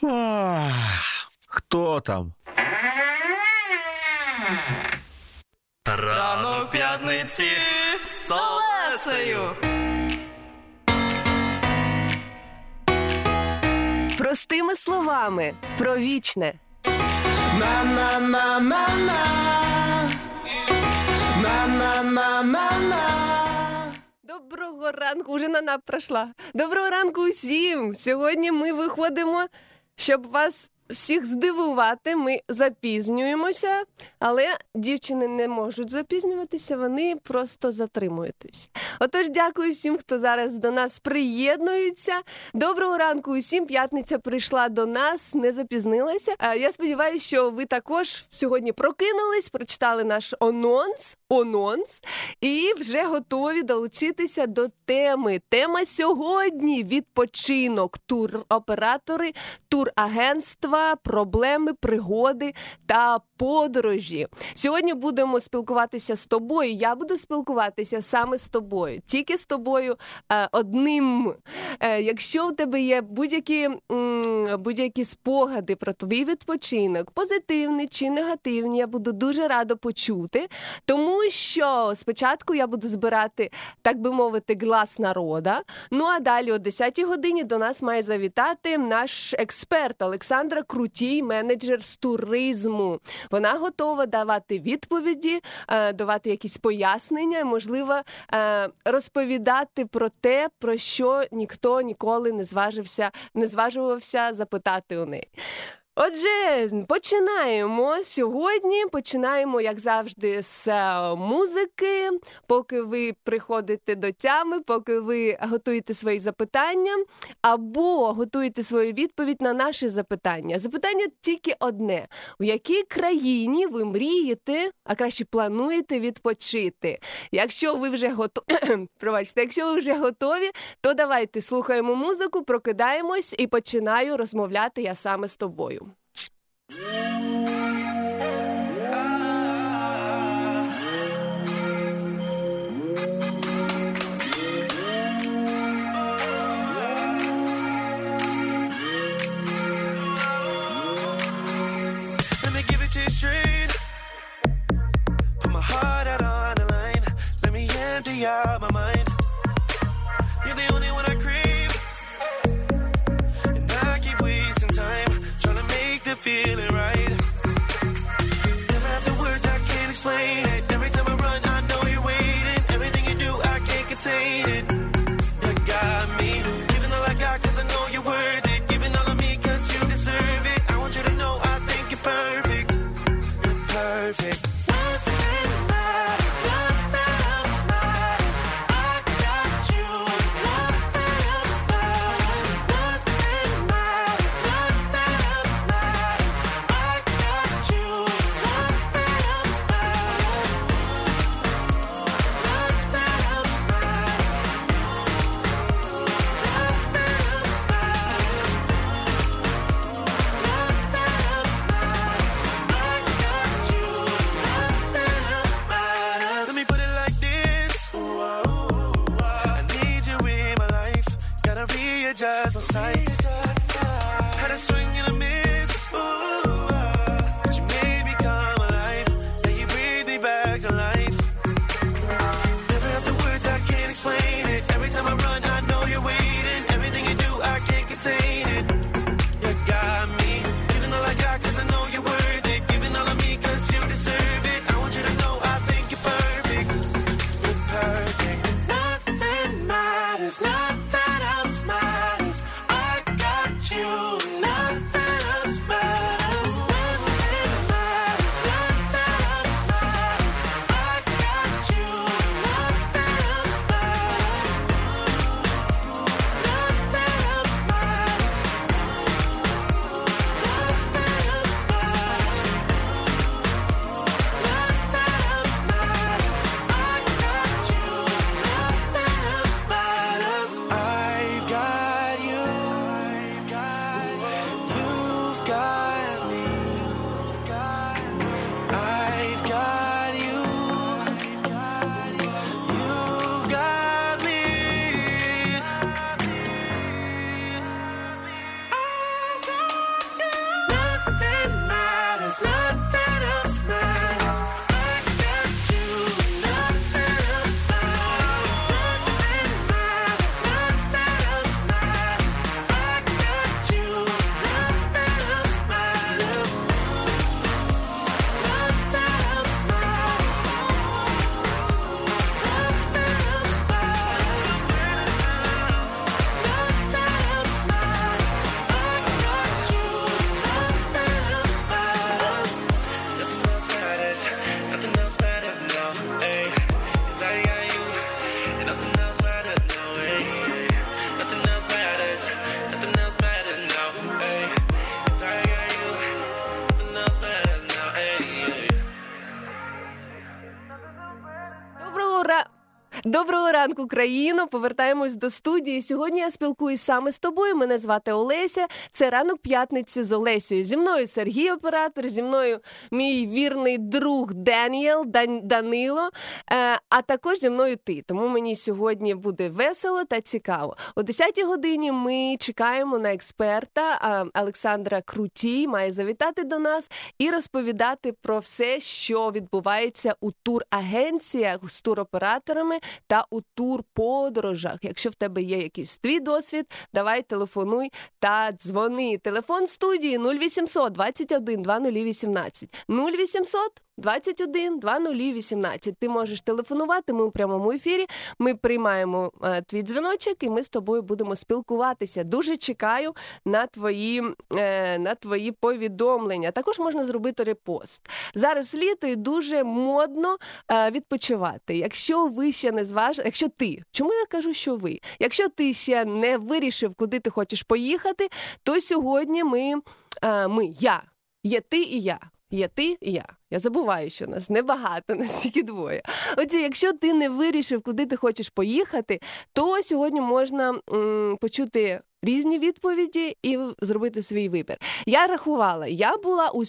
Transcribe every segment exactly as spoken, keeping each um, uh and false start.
Ах, хто там? Ранок п'ятниці з Олесею. Простими словами про вічне. На-на-на-на-на. На-на-на-на-на. Доброго ранку, уже на-на пройшла. Доброго ранку усім. Сьогодні ми виходимо, щоб вас всіх здивувати. Ми запізнюємося, але дівчини не можуть запізнюватися, вони просто затримуються. Отож, дякую всім, хто зараз до нас приєднується. Доброго ранку усім. П'ятниця прийшла до нас, не запізнилася. Я сподіваюся, що ви також сьогодні прокинулись, прочитали наш анонс, анонс і вже готові долучитися до теми. Тема сьогодні – відпочинок, туроператори, турагентства, проблеми, пригоди та подорожі. Сьогодні будемо спілкуватися з тобою. Я буду спілкуватися саме з тобою. Тільки з тобою е, одним. Е, якщо у тебе є будь-які, м, будь-які спогади про твій відпочинок, позитивні чи негативні, я буду дуже рада почути. Тому що спочатку я буду збирати, так би мовити, глас народа. Ну а далі о десятій годині до нас має завітати наш експерт Олександра Крутій, менеджер з туризму. Вона готова давати відповіді, давати якісь пояснення, можливо, розповідати про те, про що ніхто ніколи не зважився, не зважувався запитати у неї. Отже, починаємо сьогодні, починаємо, як завжди, з музики, поки ви приходите до тями, поки ви готуєте свої запитання, або готуєте свою відповідь на наші запитання. Запитання тільки одне. У якій країні ви мрієте, а краще плануєте відпочити? Якщо ви вже готові, пробачте, якщо ви вже готові, то давайте слухаємо музику, прокидаємось і починаю розмовляти я саме з тобою. Out my mind, you're the only one I crave, and I keep wasting time trying to make the feeling right. Never have the words, I can't explain it. Every time I run, I know you're waiting. Everything you do, I can't contain it. You got me, giving all I got 'cause I know you're worth it. Giving all of me 'cause you deserve it. I want you to know I think you're perfect. You're perfect. Just on sights, had a swing and a miss. Ooh, but you made me come alive. Now you breathe me back to life. Never have the words, I can't explain it. Every time I run, I know you're waiting. Everything you do, I can't contain it. You got me, giving all I got 'cause I know you're worth it. Giving all of me 'cause you deserve it. I want you to know I think you're perfect. You're perfect. Nothing matters, nothing else matters. I got you, nothing else matters. Nothing matters, nothing else matters. I got you, nothing else matters. Nothing else matters. Nothing else matters. Nothing else matters. I got you, nothing else matters. I've got Доброго ранку, країно! Повертаємось до студії. Сьогодні я спілкуюсь саме з тобою. Мене звати Олеся. Це ранок п'ятниці з Олесею. Зі мною Сергій оператор, зі мною мій вірний друг Деніел, Дан... Данило, е, а також зі мною ти. Тому мені сьогодні буде весело та цікаво. О десятій годині ми чекаємо на експерта а, Олександра Крутій. Має завітати до нас і розповідати про все, що відбувається у турагенціях з туроператорами та у турподорожах. Якщо в тебе є якийсь твій досвід, давай телефонуй та дзвони. Телефон студії нуль вісімсот двадцять один двадцять вісімнадцять. нуль вісімсот двадцять один двадцять вісімнадцять. Ти можеш телефонувати, ми у прямому ефірі, ми приймаємо е, твій дзвіночок і ми з тобою будемо спілкуватися. Дуже чекаю на твої, е, на твої повідомлення. Також можна зробити репост. Зараз літо і дуже модно е, відпочивати. Якщо ви ще не зважили, якщо ти, чому я кажу, що ви? Якщо ти ще не вирішив, куди ти хочеш поїхати, то сьогодні ми, е, ми, я, є ти і я. Є ти і я. Я забуваю, що нас небагато, нас тільки двоє. Отже, якщо ти не вирішив, куди ти хочеш поїхати, то сьогодні можна м, почути різні відповіді і зробити свій вибір. Я рахувала, я була у,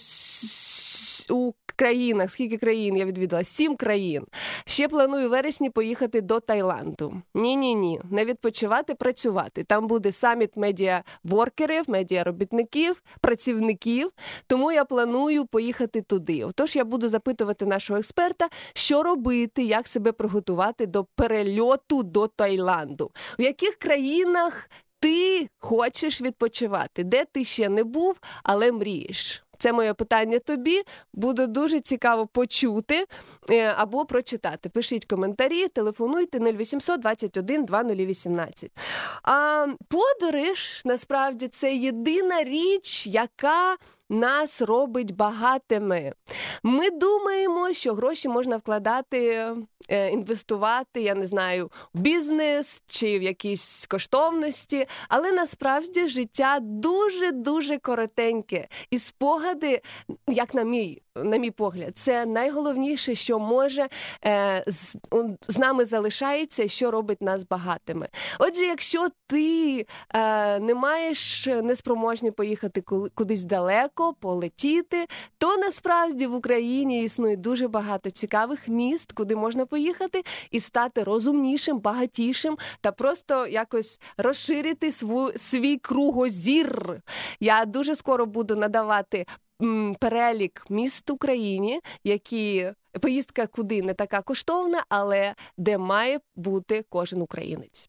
у країнах, скільки країн я відвідала? Сім країн. Ще планую в вересні поїхати до Таїланду. Ні-ні-ні, не відпочивати, працювати. Там буде саміт медіаворкерів, медіаробітників, працівників, тому я планую поїхати туди. Отож, я буду запитувати нашого експерта, що робити, як себе приготувати до перельоту до Таїланду. В яких країнах ти хочеш відпочивати? Де ти ще не був, але мрієш? Це моє питання тобі. Буде дуже цікаво почути або прочитати. Пишіть коментарі, телефонуйте нуль вісімсот двадцять один двадцять вісімнадцять. А подорож, насправді, це єдина річ, яка нас робить багатими. Ми думаємо, що гроші можна вкладати, інвестувати, я не знаю, в бізнес чи в якісь коштовності, але насправді життя дуже-дуже коротеньке. І спогади, як на мій, на мій погляд, це найголовніше, що може е, з, з нами залишається, що робить нас багатими. Отже, якщо ти е, не маєш неспроможні поїхати кудись далеко, полетіти, то насправді в Україні існує дуже багато цікавих міст, куди можна поїхати і стати розумнішим, багатішим та просто якось розширити свій, свій кругозір. Я дуже скоро буду надавати м, перелік міст в Україні, які поїздка куди не така коштовна, але де має бути кожен українець.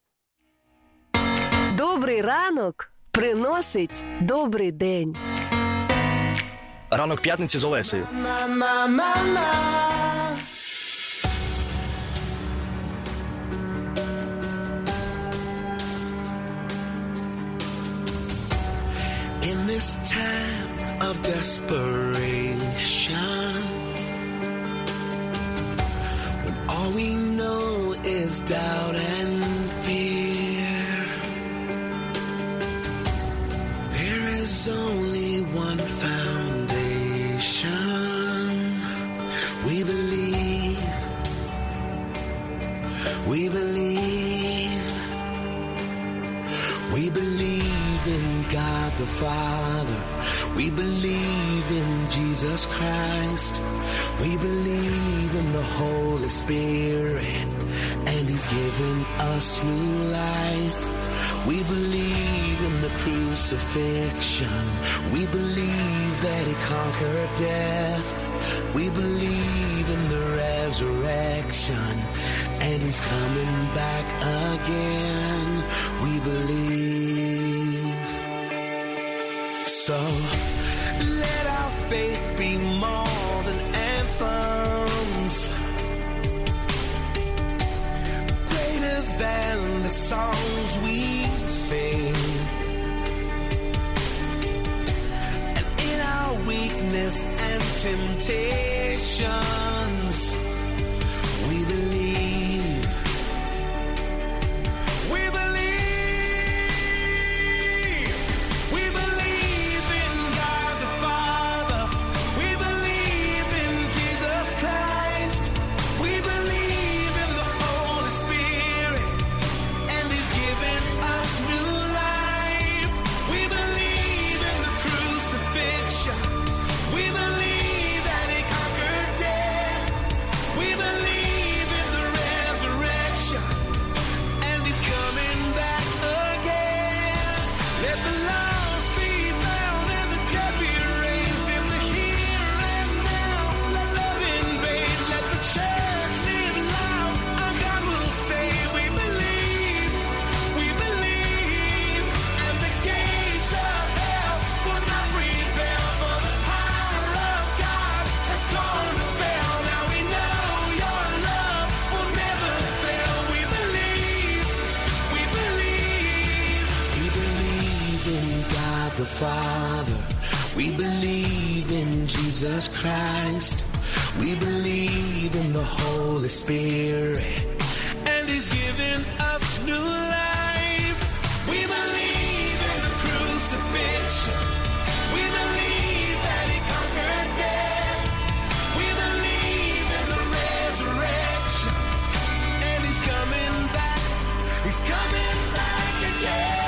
Добрий ранок приносить добрий день. Ранок п'ятниці з Олесею. In this time of desperation, when all we know is doubt and fear, there is only one foundation. We believe, we believe, we believe in God the Father. We believe in Jesus Christ. We believe in the Holy Spirit, and He's given us new life. We believe in the crucifixion. We believe that He conquered death. We believe in the resurrection, and He's coming back again. We believe. So let our faith be more than anthems, greater than the songs we sing. And in our weakness and temptations, we believe. We believe. We believe in God. the Father. We believe in Jesus Christ. We believe in the Holy Spirit. And He's given us new life. We believe in the crucifixion. We believe that He conquered death. We believe in the resurrection. And He's coming back. He's coming back again.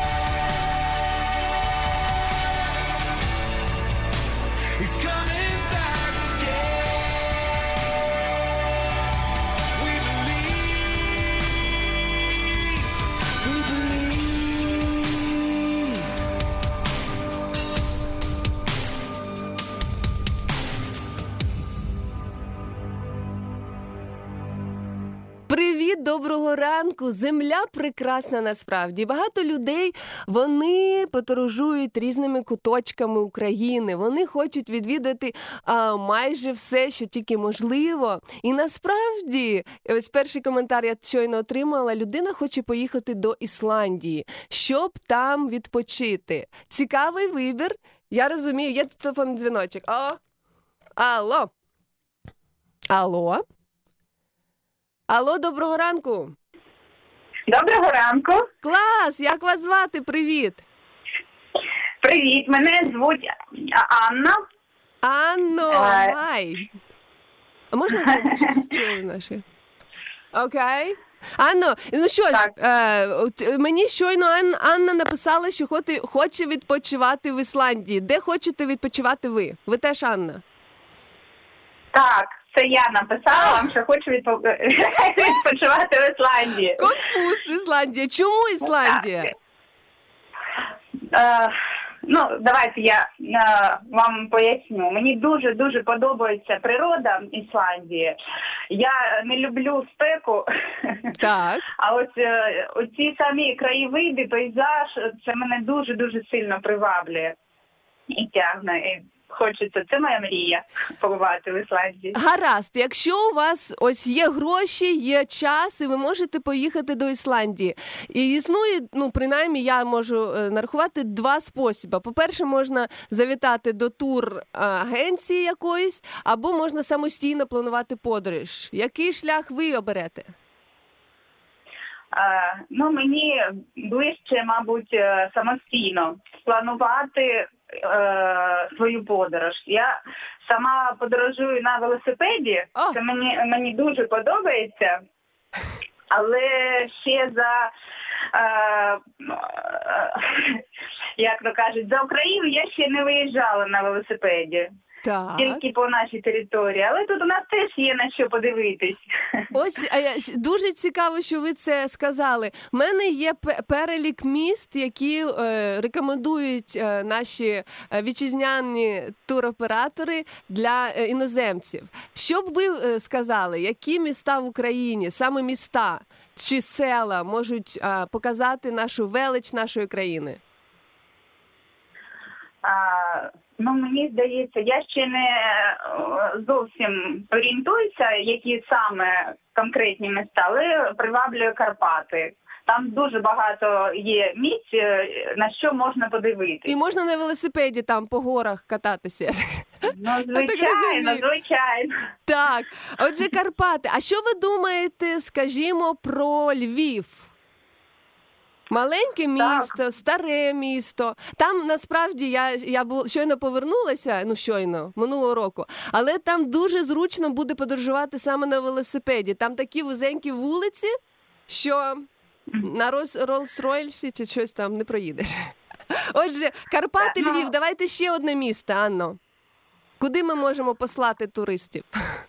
He's coming back again. We believe. We believe. Привіт, доброго ранку. Земля прекрасна насправді. Багато людей, вони подорожують різними куточками України. Вони хочуть відвідати а, майже все, що тільки можливо. І насправді, ось перший коментар я щойно отримала, людина хоче поїхати до Ісландії, щоб там відпочити. Цікавий вибір. Я розумію, є телефонний дзвіночок. О, алло. Алло. Алло, доброго ранку. Доброго ранку. Клас! Як вас звати? Привіт. Привіт, мене звуть Анна. Анно, Е. гай. А можна говорити наші? Окей. Анно, ну що ж, Так. е, от мені щойно Ан- Анна написала, що хоти- хоче відпочивати в Ісландії. Де хочете відпочивати ви? Ви теж Анна? Так, це я написала вам, що хочу відпо- відпочивати в Ісландії. Конфуз, Ісландія. Чому Ісландія? Е, ну, давайте я е, вам поясню. Мені дуже-дуже подобається природа Ісландії. Я не люблю спеку. Так. А ось е, оці самі краєвиди, пейзаж, це мене дуже-дуже сильно приваблює і тягне. І хочеться, це моя мрія, побувати в Ісландії. Гаразд, якщо у вас ось є гроші, є час, і ви можете поїхати до Ісландії. І існує, ну, принаймні, я можу е, нарахувати два способи. По-перше, можна завітати до тур-агенції якоїсь, або можна самостійно планувати подорож. Який шлях ви оберете? Е, ну, мені ближче, мабуть, е, самостійно спланувати е, свою подорож. Я сама подорожую на велосипеді, О! це мені, мені дуже подобається, але ще за, е, е, як то кажуть, за Україну я ще не виїжджала на велосипеді. Так. Тільки по нашій території, але тут у нас теж є на що подивитись. Ось а я- дуже цікаво, що ви це сказали. У мене є пе- перелік міст, які е, рекомендують е, наші е, вітчизняні туроператори для е, іноземців. Що б ви е, сказали, які міста в Україні, саме міста чи села можуть е, показати нашу велич нашої країни? А, ну, мені здається, я ще не е, зовсім орієнтуюся, які саме конкретні міста, але приваблює Карпати. Там дуже багато є місць, е, на що можна подивитися. І можна на велосипеді там по горах кататися. Ну, звичайно, розумію. звичайно. Так, отже, Карпати. А що ви думаєте, скажімо, про Львів? Маленьке місто, старе місто. Там насправді я, я бу- щойно повернулася, ну щойно, минулого року, але там дуже зручно буде подорожувати саме на велосипеді. Там такі вузенькі вулиці, що на Рос- Роллс-Ройсі чи щось там не проїдеш. Отже, Карпати, Ну. Львів, давайте ще одне місто, Анно. Куди ми можемо послати туристів?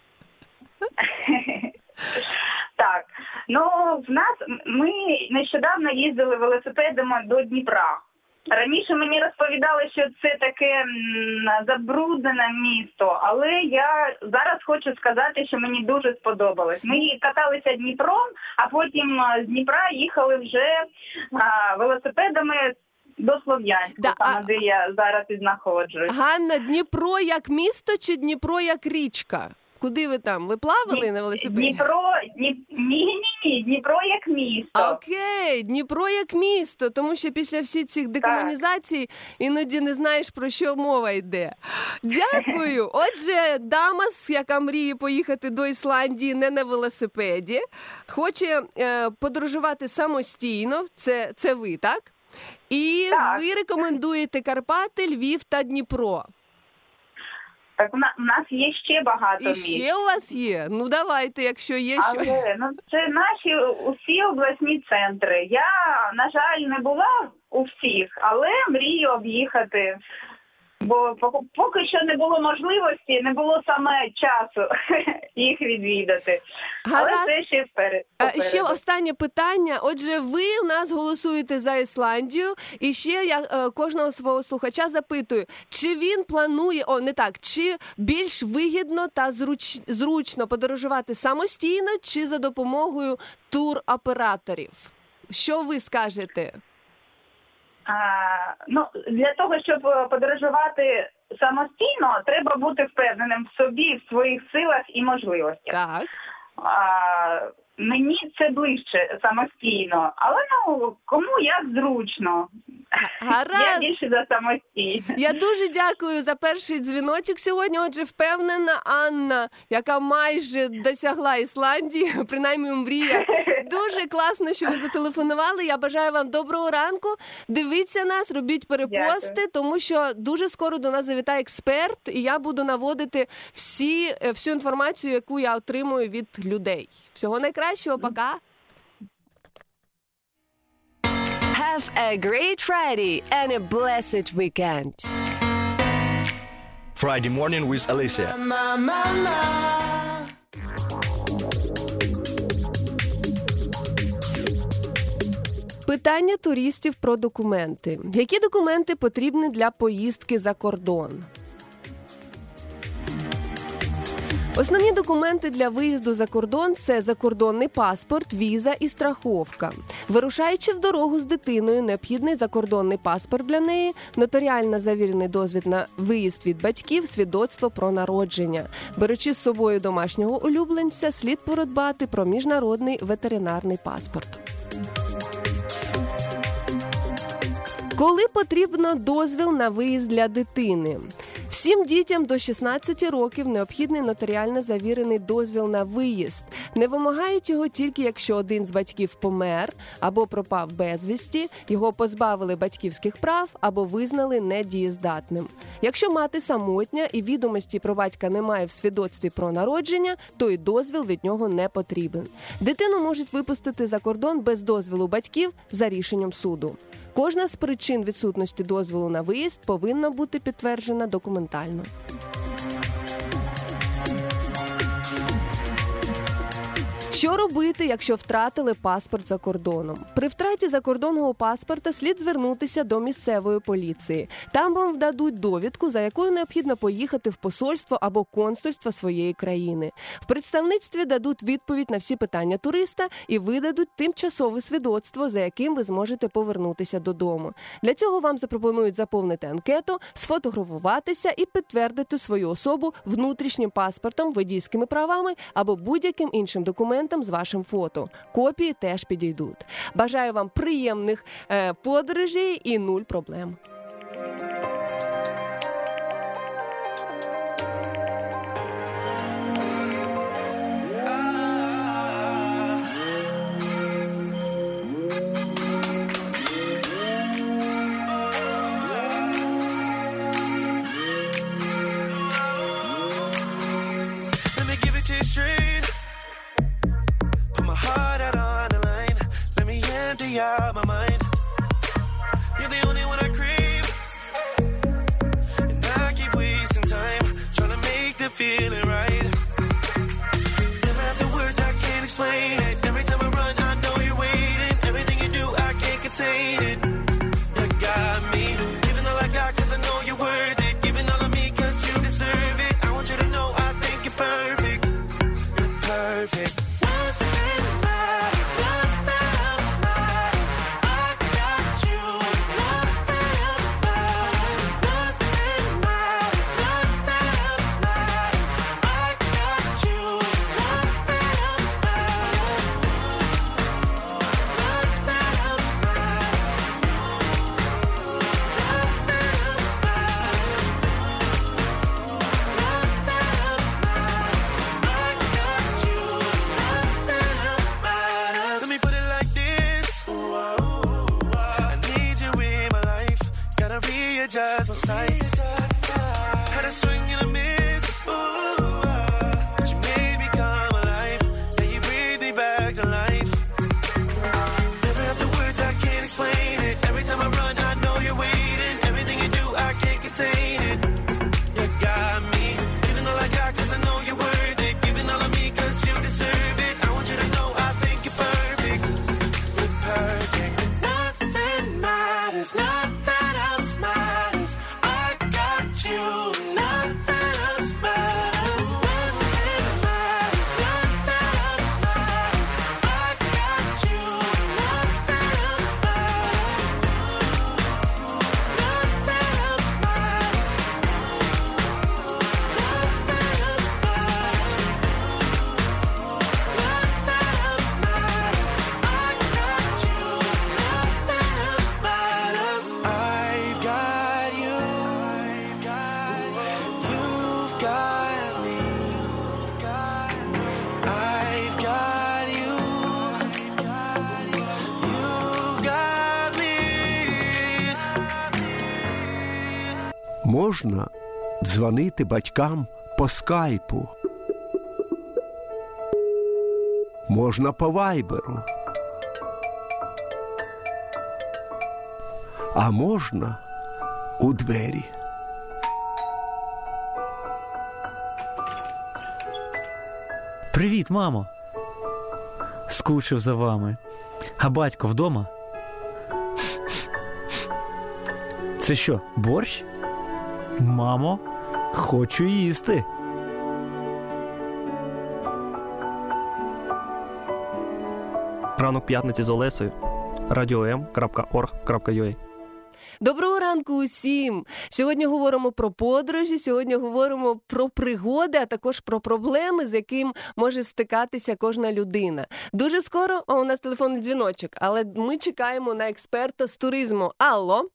Так, ну, в нас, ми нещодавно їздили велосипедами до Дніпра. Раніше мені розповідали, що це таке м, забруднене місто, але я зараз хочу сказати, що мені дуже сподобалось. Ми каталися Дніпром, а потім з Дніпра їхали вже а, велосипедами до Слов'янська, Да, там, а- де я зараз і знаходжусь. Ганна, Дніпро як місто чи Дніпро як річка? Куди ви там? Ви плавали на велосипеді? Дніпро, Дні... Ні, ні, ні, Дніпро як місто. Окей, Дніпро як місто, тому що після всіх цих декомунізацій іноді не знаєш, про що мова йде. Дякую. Отже, дама, яка мріє поїхати до Ісландії не на велосипеді, хоче е, подорожувати самостійно, це, це ви, так? І Так. ви рекомендуєте Карпати, Львів та Дніпро. Так, у на- у нас є ще багато І місць. ще у вас є? Ну, давайте, якщо є що. Але ну, це наші усі обласні центри. Я, на жаль, не була у всіх, але мрію об'їхати. Бо поки- поки що не було можливості, не було саме часу їх відвідати. Але Гаразд. це ще вперед. А, Ще попереду. останнє питання. Отже, ви у нас голосуєте за Ісландію, і ще я е, кожного свого слухача запитую, чи він планує, о, не так, чи більш вигідно та зруч, зручно подорожувати самостійно, чи за допомогою туроператорів? Що ви скажете? А, ну, для того, щоб е, подорожувати самостійно, треба бути впевненим в собі, в своїх силах і можливостях. Так. А, мені це ближче самостійно, але ну кому як зручно. Я Гаразд. більше за самостійно. Я дуже дякую за перший дзвіночок сьогодні. Отже, впевнена Анна, яка майже досягла Ісландії, принаймні у мріях. Дуже класно, що ви зателефонували. Я бажаю вам доброго ранку. Дивіться нас, робіть перепости, Дякую. тому що дуже скоро до нас завітає експерт, і я буду наводити всі, всю інформацію, яку я отримую від людей. Всього найкращого, пока! Have a great Friday and a blessed weekend. Friday morning with Alicia. Питання туристів про документи. Які документи потрібні для поїздки за кордон? Основні документи для виїзду за кордон – це закордонний паспорт, віза і страховка. Вирушаючи в дорогу з дитиною, необхідний закордонний паспорт для неї, нотаріально завірений дозвіл на виїзд від батьків, свідоцтво про народження. Беручи з собою домашнього улюбленця, слід подбати про міжнародний ветеринарний паспорт. Коли потрібно дозвіл на виїзд для дитини? Всім дітям до шістнадцяти років необхідний нотаріально завірений дозвіл на виїзд. Не вимагають його тільки, якщо один з батьків помер або пропав безвісті, його позбавили батьківських прав або визнали недієздатним. Якщо мати самотня і відомості про батька немає в свідоцтві про народження, то й дозвіл від нього не потрібен. Дитину можуть випустити за кордон без дозволу батьків за рішенням суду. Кожна з причин відсутності дозволу на виїзд повинна бути підтверджена документально. Що робити, якщо втратили паспорт за кордоном? При втраті закордонного паспорта слід звернутися до місцевої поліції. Там вам дадуть довідку, за якою необхідно поїхати в посольство або консульство своєї країни. В представництві дадуть відповідь на всі питання туриста і видадуть тимчасове свідоцтво, за яким ви зможете повернутися додому. Для цього вам запропонують заповнити анкету, сфотографуватися і підтвердити свою особу внутрішнім паспортом, водійськими правами або будь-яким іншим документом з вашим фото. Копії теж підійдуть. Бажаю вам приємних е, подорожей і нуль проблем. Let me give it to you straight. Put my heart out on the line. Let me empty out my mind. You're the only one I crave. And I keep wasting time trying to make the feeling right. Never have the words, I can't explain it. Every time I run, I know you're waiting. Everything you do, I can't contain it. You got me. Giving all I got cause I know you're worth it. Giving all of me cause you deserve it. I want you to know I think you're perfect. You're perfect. Nothing matters, nothing else matters. I got you. Nothing else matters. Nothing matters, nothing else matters. I got you. Nothing else matters. just my sights. Had a swing and a miss. Ooh, uh, but you made me come alive. Now you breathe me back to life. Never have the words, I can't explain it. Every time I run, I know you're waiting. Everything you do, I can't contain it. You got me. Giving all I got, cause I know you're worth it. Giving all of me, cause you deserve it. I want you to know I think you're perfect. You're perfect. Nothing matters, nothing else matters. I got you, nothing else matters. Nothing matters, nothing else matters. I got you, nothing else matters. Nothing else matters. Nothing else matters. Nothing else matters. I got you, nothing else matters. I've got you. I've got you. You've got me. You've got me. I've got you. I've got you. You've got me. Можна дзвонити батькам по скайпу. Можна по вайберу. А можна у двері. Привіт, мамо. Скучив за вами. А батько вдома? Це що, борщ? Мамо, хочу їсти. Ранок п'ятниці з Олесею. радіо ем крапка орг крапка ю а. Доброго ранку усім! Сьогодні говоримо про подорожі, сьогодні говоримо про пригоди, а також про проблеми, з яким може стикатися кожна людина. Дуже скоро, а у нас телефонний дзвіночок, але ми чекаємо на експерта з туризму. Алло?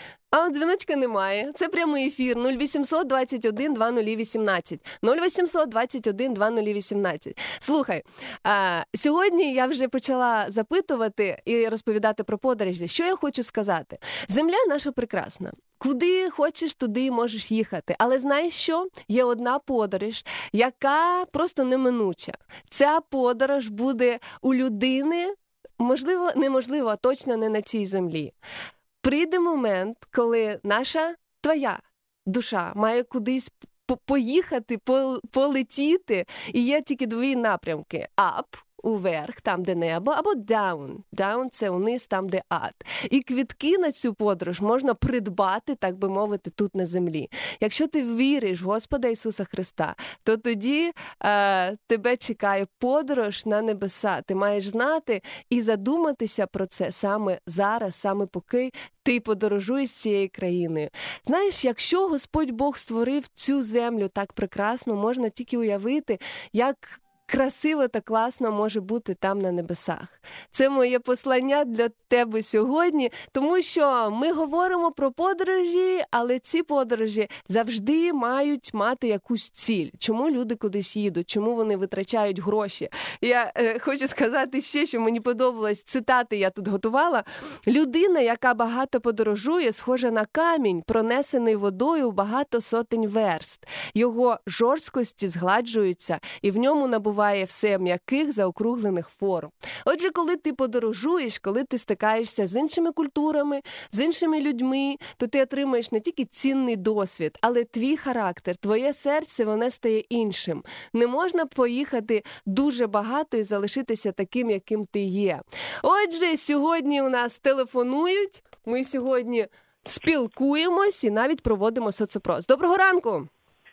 А от дзвіночка немає. Це прямий ефір нуль вісімсот двадцять один двадцять вісімнадцять. нуль вісімсот двадцять один двадцять вісімнадцять. Слухай, а, сьогодні я вже почала запитувати і розповідати про подорожі. Що я хочу сказати? Земля наша прекрасна. Куди хочеш, туди можеш їхати. Але знаєш що? Є одна подорож, яка просто неминуча. Ця подорож буде у людини, можливо, неможливо, а точно не на цій землі. Прийде момент, коли наша, твоя душа має кудись поїхати, полетіти, і є тільки дві напрямки – up, уверх, там, де небо, або down. Down – це униз, там, де ад. І квитки на цю подорож можна придбати, так би мовити, тут на землі. Якщо ти віриш в Господа Ісуса Христа, то тоді е, тебе чекає подорож на небеса. Ти маєш знати і задуматися про це саме зараз, саме поки ти подорожуєш цією країною. Знаєш, якщо Господь Бог створив цю землю так прекрасно, можна тільки уявити, як красиво та класно може бути там на небесах. Це моє послання для тебе сьогодні, тому що ми говоримо про подорожі, але ці подорожі завжди мають мати якусь ціль. Чому люди кудись їдуть? Чому вони витрачають гроші? Я е, хочу сказати ще, що мені подобалось, цитати я тут готувала. Людина, яка багато подорожує, схожа на камінь, пронесений водою багато сотень верст. Його жорсткості згладжуються, і в ньому набуває все м'яких заокруглених форм. Отже, коли ти подорожуєш, коли ти стикаєшся з іншими культурами, з іншими людьми, то ти отримаєш не тільки цінний досвід, але твій характер, твоє серце, воно стає іншим. Не можна поїхати дуже багато і залишитися таким, яким ти є. Отже, сьогодні у нас телефонують, ми сьогодні спілкуємось і навіть проводимо соцопрос. Доброго ранку!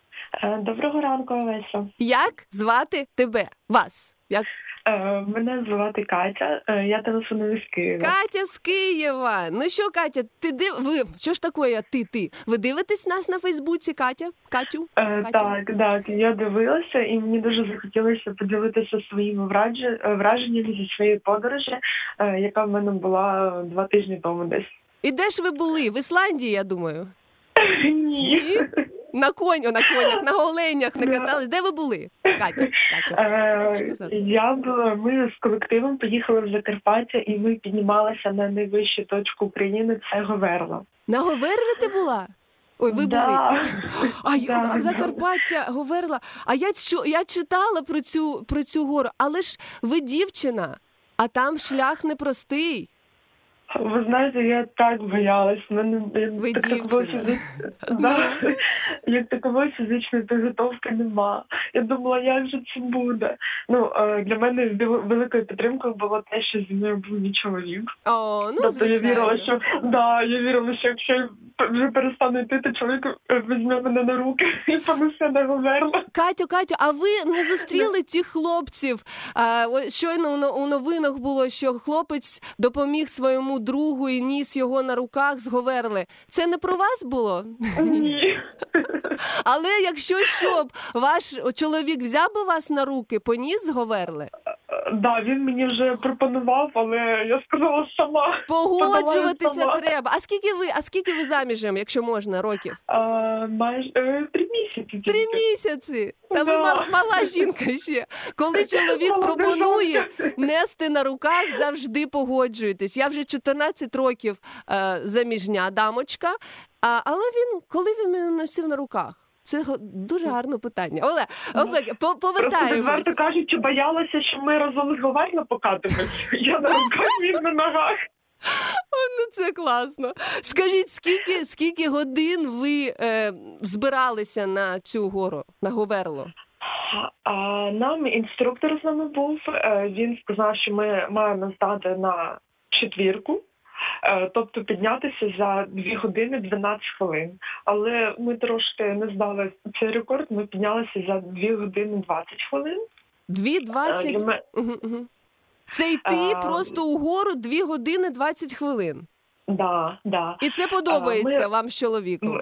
Доброго ранку, Олеся. Як звати тебе? Вас? Як? Мене звати Катя, я телефоную з Києва. Катя з Києва. Ну що, Катя, ти див... ви що ж таке ти ти? Ви дивитесь нас на Фейсбуці, Катя? Катю? Катю? Так, так, я дивилася, і мені дуже захотілося поділитися своїми враженнями зі своєї подорожі, яка в мене була два тижні тому десь. І де ж ви були? В Ісландії, я думаю. Ні. На конь, о, на конях, на оленях не катались. Де ви були? Катя, Катя. Е, я була, ми з колективом поїхали в Закарпаття, і ми піднімалися на найвищу точку України, це Говерла. На Говерлі ти була? Ой, ви Да. були. А, Да, а Закарпаття, Говерла. А я, що, я читала про цю, про цю гору, але ж ви дівчина, а там шлях непростий. Ви знаєте, я так боялась. В Мене як Ви так- такого дівчина. фізи- да, як такової фізичної підготовки нема. Я думала, як же це буде. Ну, е, для мене вел- великою підтримкою було те, що зі мною був мій чоловік. О, ну, Тобто я вірила, звичайно. що да, я вірила, що якщо я вже перестану йти, то чоловік е, візьме мене на руки і понесе на Говерло. Катю, Катю, а ви не зустріли тих хлопців? А, о, щойно у но- у новинах було, що хлопець допоміг своєму другу і ніс його на руках з Говерли. Це не про вас було? Ні. Але якщо щоб ваш чоловік взяв би вас на руки, поніс з Говерли? Да, він мені вже пропонував, але я сказала сама. Погоджуватися сама. треба. А скільки ви, а скільки ви заміжем, якщо можна, років? А, майже е, три місяці. Три тільки. місяці. Та ви Да. мал- мала жінка ще. Коли чоловік Мала пропонує жінка. нести на руках, завжди погоджуєтесь. Я вже чотирнадцять років е, заміжня дамочка, а, але він, коли він мене носив на руках? Це го- дуже гарне питання. Оле, Олег, по- Просто повертаємось. відверто кажучи, боялася, що ми разом з Говерло покатимось. Я на руках, він на ногах. Ну, це класно. Скажіть, скільки, скільки годин ви е, збиралися на цю гору, на Говерло? А нам інструктор з нами був. е, Він сказав, що ми маємо здати на четвірку. е, Тобто піднятися за дві години дванадцять хвилин. Але ми трошки не здали цей рекорд, ми піднялися за дві години двадцять хвилин. Дві Е, двадцять? для ме- Угу, угу. Це йти А, просто угору дві години двадцять хвилин. Да, да. І це подобається А, ми- вам з чоловіком?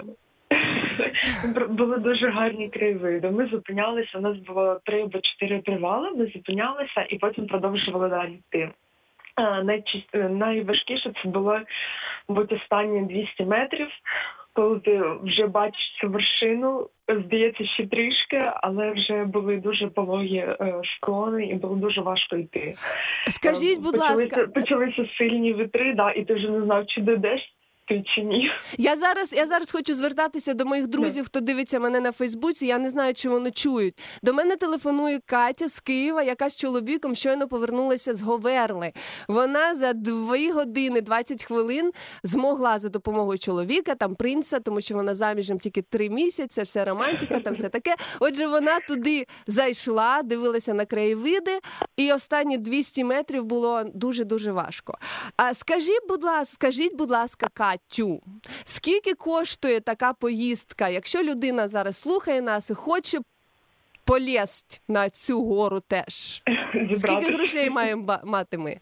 Були дуже гарні краєвиди. Ми зупинялися, у нас було три або чотири привали, ми зупинялися і потім продовжували далі йти. А, найчис- Найважкіше це було, мабуть, останні двісті метрів, коли ти вже бачиш цю вершину, здається, ще трішки, але вже були дуже пологі е, склони і було дуже важко йти. Скажіть, будь почалися, ласка, Почалися сильні вітри, да, і ти вже не знав, чи дійдеш ти чи ні. я зараз, я зараз хочу звертатися до моїх друзів, хто дивиться мене на Фейсбуці, я не знаю, чи вони чують. До мене телефонує Катя з Києва, яка з чоловіком щойно повернулася з Говерли. Вона за дві години двадцять хвилин змогла за допомогою чоловіка, там принца, тому що вона заміжем тільки три місяці, вся романтика, там все таке. Отже, вона туди зайшла, дивилася на краєвиди, і останні двісті метрів було дуже-дуже важко. А скажіть, будь ласка, скажіть, будь ласка, Катю, скільки коштує така поїздка, якщо людина зараз слухає нас і хоче полізти на цю гору теж? Скільки Зібратися. грошей маємо ба- мати ми?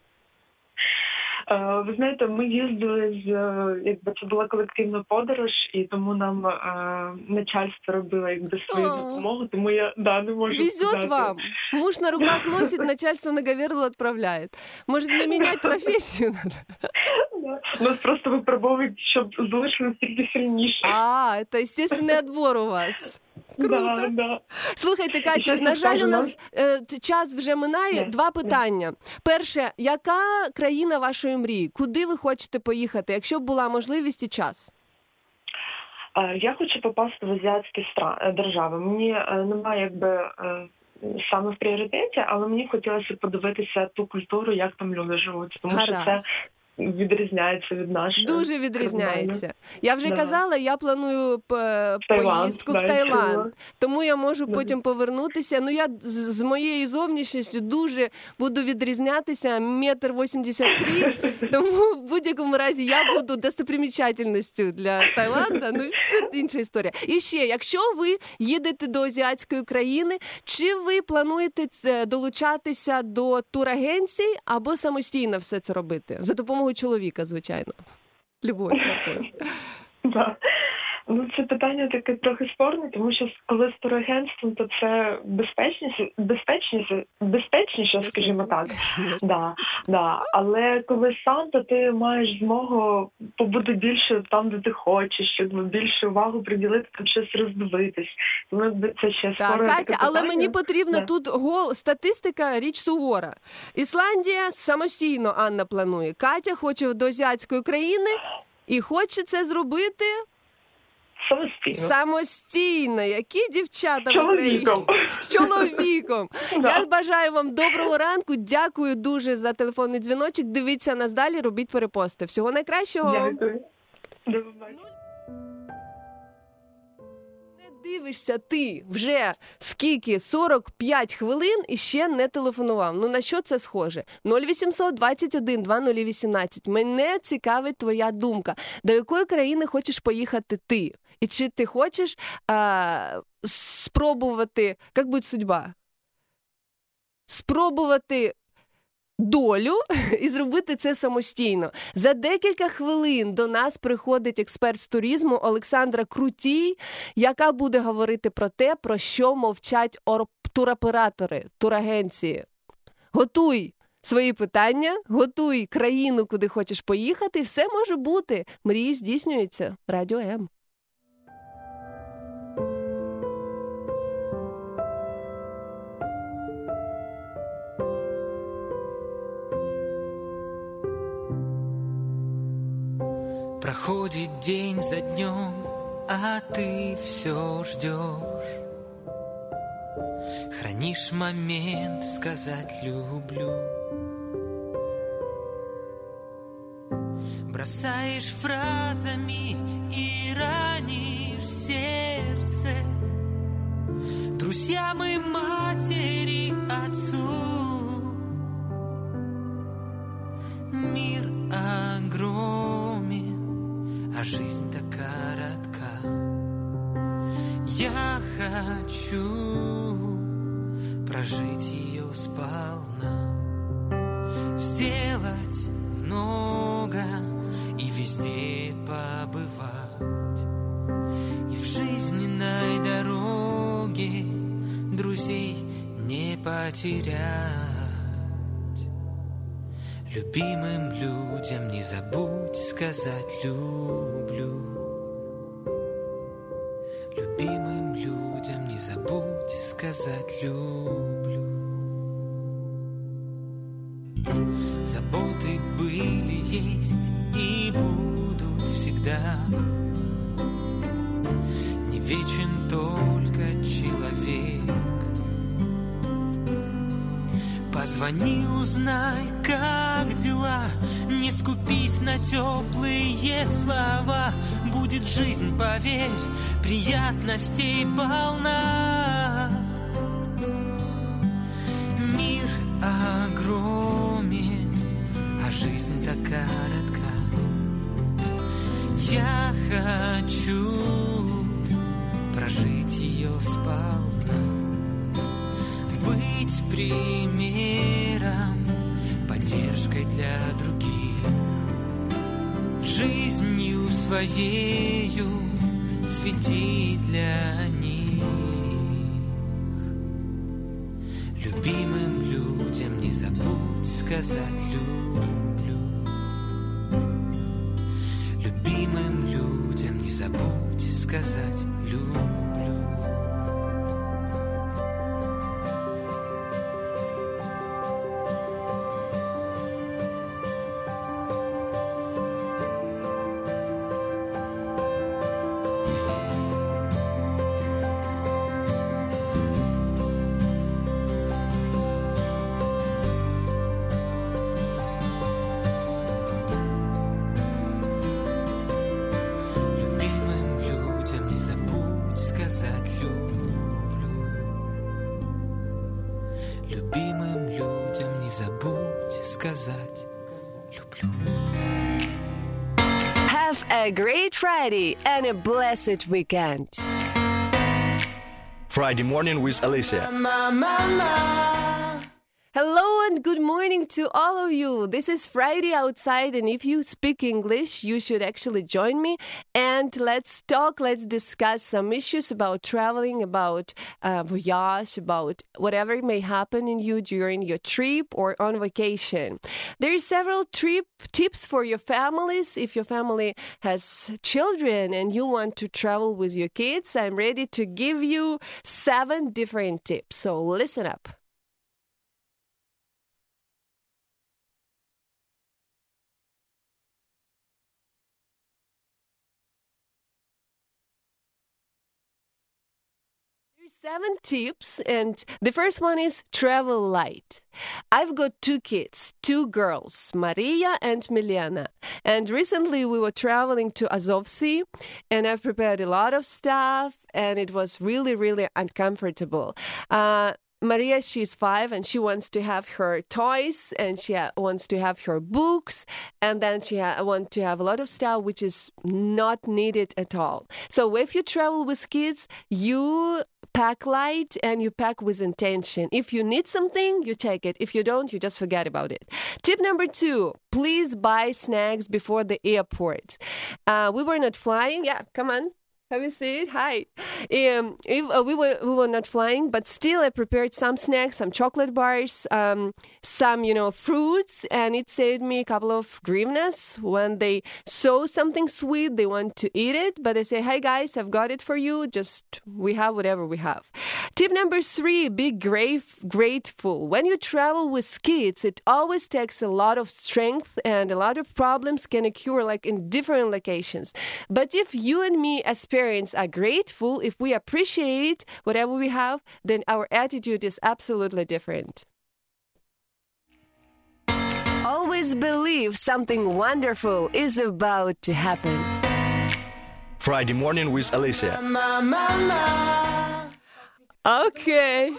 Е, Ви знаєте, ми їздили з е, якби це була колективна подорож, і тому нам е, начальство робило якби свою О. допомогу, тому я да не можу Везет сказати. вам. Муж на руках носит, начальство на Говерлу отправляет. Может, мне менять профессию надо? Да. Нас просто випробовують, щоб залишилися тільки сильніше. А, это естественный отбор у вас. Круто. Да, да. Слухайте, Катю, Чесно на жаль, у кажу, нас е, т- час вже минає. Ні, Два ні. питання. Перше, яка країна вашої мрії? Куди ви хочете поїхати, якщо б була можливість і час? Е, Я хочу попасти в азіатські стра- е, держави. Мені е, немає якби е, саме в пріоритеті, але мені хотілося подивитися ту культуру, як там люди живуть, тому що Гаразд. це відрізняється від нашої. Дуже відрізняється. Я вже Да. казала, я планую п- Таїланд, поїздку да, в я Таїланд. чула. Тому я можу Да. потім повернутися. Ну, я з, з моєю зовнішністю дуже буду відрізнятися, метр вісімдесят три, тому в будь-якому разі я буду достопримічательністю для Таїланда. Ну, це інша історія. І ще, якщо ви їдете до азіатської країни, чи ви плануєте це- долучатися до турагенцій або самостійно все це робити? За допомогою чоловіка, звичайно. Любов. Да. Ну, це питання таке трохи спорне, тому що коли з турагентством, то це безпечніше, безпечніше, безпечніше, скажімо так. Да, да. Але коли сам, то ти маєш змогу побути більше там, де ти хочеш, щоб більше увагу приділити, там щось роздивитись. Тому якби це ще Так, спорне Катя, таке але питання. мені потрібно Да. тут гол, статистика, річ сувора. Ісландія самостійно, Анна планує. Катя хоче до азіатської країни і хоче це зробити Самостійно. самостійно. Які дівчата в Україні? Чоловіком. З чоловіком. Да. Я бажаю вам доброго ранку. Дякую дуже за телефонний дзвіночок. Дивіться нас далі, робіть перепости. Всього найкращого. Дякую. До побачення. Не дивишся ти вже скільки? сорок п'ять хвилин і ще не телефонував. Ну на що це схоже? нуль вісімсот двадцять один двадцять вісімнадцять. Мене цікавить твоя думка. До якої країни хочеш поїхати ти? І чи ти хочеш а, спробувати, як буде судьба? Спробувати долю і зробити це самостійно. За декілька хвилин до нас приходить експерт з туризму Олександра Крутій, яка буде говорити про те, про що мовчать ор- туроператори, турагенції. Готуй свої питання, готуй країну, куди хочеш поїхати, все може бути. Мрії здійснюються. Радіо М. Проходит день за днем, а ты все ждешь. Хранишь момент сказать люблю. Бросаешь фразами и ранишь сердце друзьям и матери, отцу. Мир огромен, а жизнь так коротка. Я хочу прожить ее сполна, сделать много и везде побывать, и в жизненной дороге друзей не потерять. Любимым людям не забудь сказать люблю. Любимым людям не забудь сказать люблю. Заботы были, есть и будут всегда. Не вечен только человек. Позвони, узнай, как дела. Не скупись на теплые слова. Будет жизнь, поверь, приятностей полна. Мир огромен, а жизнь так коротка. Я хочу прожить ее сполна, быть примером, поддержкой для других, жизнью своею свети для них. Любимым людям не забудь сказать люблю. Любимым людям не забудь сказать люблю. Любимым людям не забудь сказать люблю. Have a great Friday and a blessed weekend. Friday morning with Alicia. Hello and good morning to all of you. This is Friday outside, and if you speak English, you should actually join me. And let's talk, let's discuss some issues about traveling, about uh, voyage, about whatever may happen in you during your trip or on vacation. There are several trip tips for your families. If your family has children and you want to travel with your kids, I'm ready to give you seven different tips. So listen up. Seven tips, and the first one is travel light. I've got two kids, two girls, Maria and Milena. And recently we were traveling to Azov Sea, and I've prepared a lot of stuff, and it was really, really uncomfortable. Uh, Maria, she's five, and she wants to have her toys, and she ha- wants to have her books, and then she ha- wants to have a lot of stuff which is not needed at all. So if you travel with kids, you pack light and you pack with intention. If you need something, you take it. If you don't, you just forget about it. Tip number two, please buy snacks before the airport. Uh, we were not flying. Yeah, come on. Have you seen it? Hi. Um, if, uh, we were we were not flying, but still I prepared some snacks, some chocolate bars, um, some, you know, fruits, and it saved me a couple of grivnas. When they saw something sweet, they want to eat it, but they say, hey guys, I've got it for you. Just, we have whatever we have. Tip number three, be grave, grateful. When you travel with kids, it always takes a lot of strength, and a lot of problems can occur like in different locations. But if you and me as parents are grateful, if we appreciate whatever we have, then our attitude is absolutely different. Always believe something wonderful is about to happen. Friday morning with Alicia. Okay.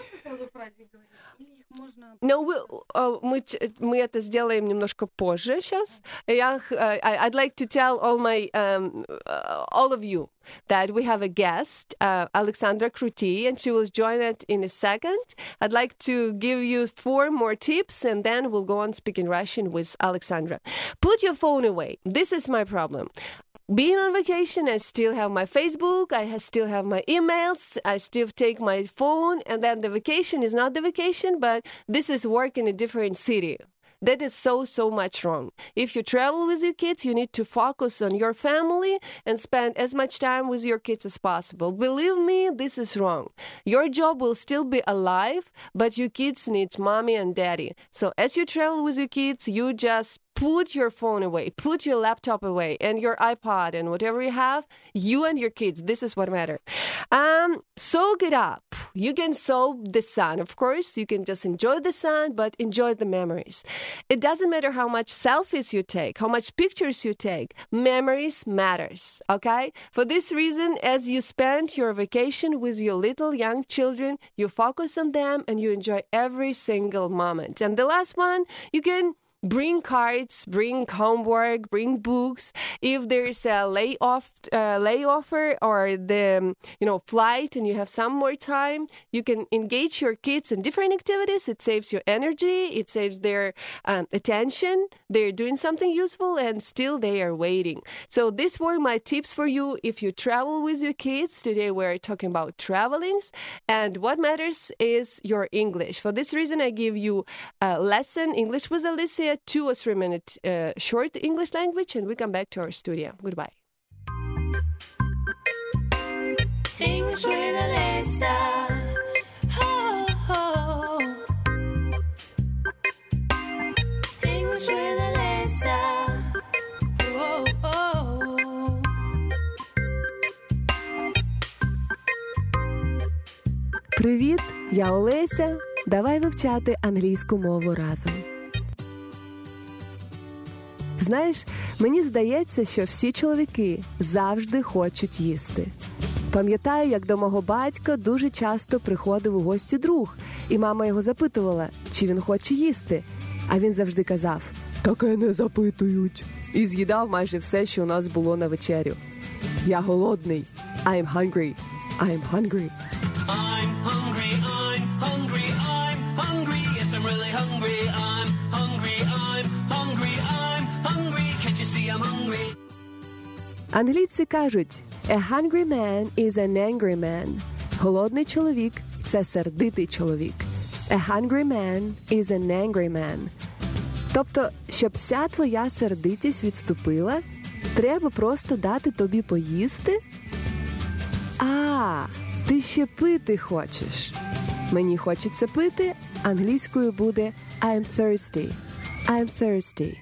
No, we, uh, мы, мы это сделаем немножко позже сейчас. Я, uh, I'd like to tell all my, um, uh, all of you that we have a guest, uh, Alexandra Kruti, and she will join it in a second. I'd like to give you four more tips, and then we'll go on speaking Russian with Alexandra. Put your phone away. This is my problem. Being on vacation, I still have my Facebook, I still have my emails, I still take my phone, and then the vacation is not the vacation, but this is work in a different city. That is so, so much wrong. If you travel with your kids, you need to focus on your family and spend as much time with your kids as possible. Believe me, this is wrong. Your job will still be alive, but your kids need mommy and daddy. So as you travel with your kids, you just put your phone away, put your laptop away, and your iPod and whatever you have, you and your kids, this is what matters. Um, soak it up. You can soak the sun, of course. You can just enjoy the sun, but enjoy the memories. It doesn't matter how much selfies you take, how much pictures you take. Memories matters, okay? For this reason, as you spend your vacation with your little young children, you focus on them and you enjoy every single moment. And the last one, you can bring cards, bring homework, bring books. If there's a layoff, uh, layoffer or the you know flight, and you have some more time, you can engage your kids in different activities. It saves your energy. It saves their um, attention. They're doing something useful, and still they are waiting. So these were my tips for you if you travel with your kids. Today we're talking about travelings, and what matters is your English. For this reason, I give you a lesson, English with Alicia, two or three minute uh, short English language, and we come back to our studio. Goodbye. English with Alicia. Oh, oh. English with Alicia. Oh, oh. Привіт, я Олеся. Давай вивчати англійську мову разом. Знаєш, мені здається, що всі чоловіки завжди хочуть їсти. Пам'ятаю, як до мого батька дуже часто приходив у гості друг, і мама його запитувала, чи він хоче їсти. А він завжди казав, таке не запитують. І з'їдав майже все, що у нас було на вечерю. Я голодний. I'm hungry. I'm hungry. I'm hungry, I'm hungry, I'm hungry. Yes, I'm really hungry. Англійці кажуть «A hungry man is an angry man». Голодний чоловік – це сердитий чоловік. «A hungry man is an angry man». Тобто, щоб вся твоя сердитість відступила, треба просто дати тобі поїсти? А, ти ще пити хочеш. Мені хочеться пити, англійською буде I'm thirsty. I'm thirsty.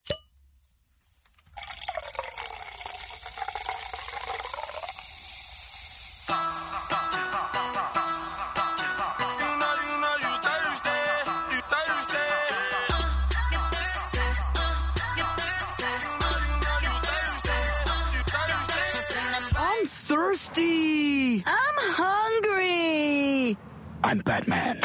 I'm thirsty. I'm hungry. I'm Batman.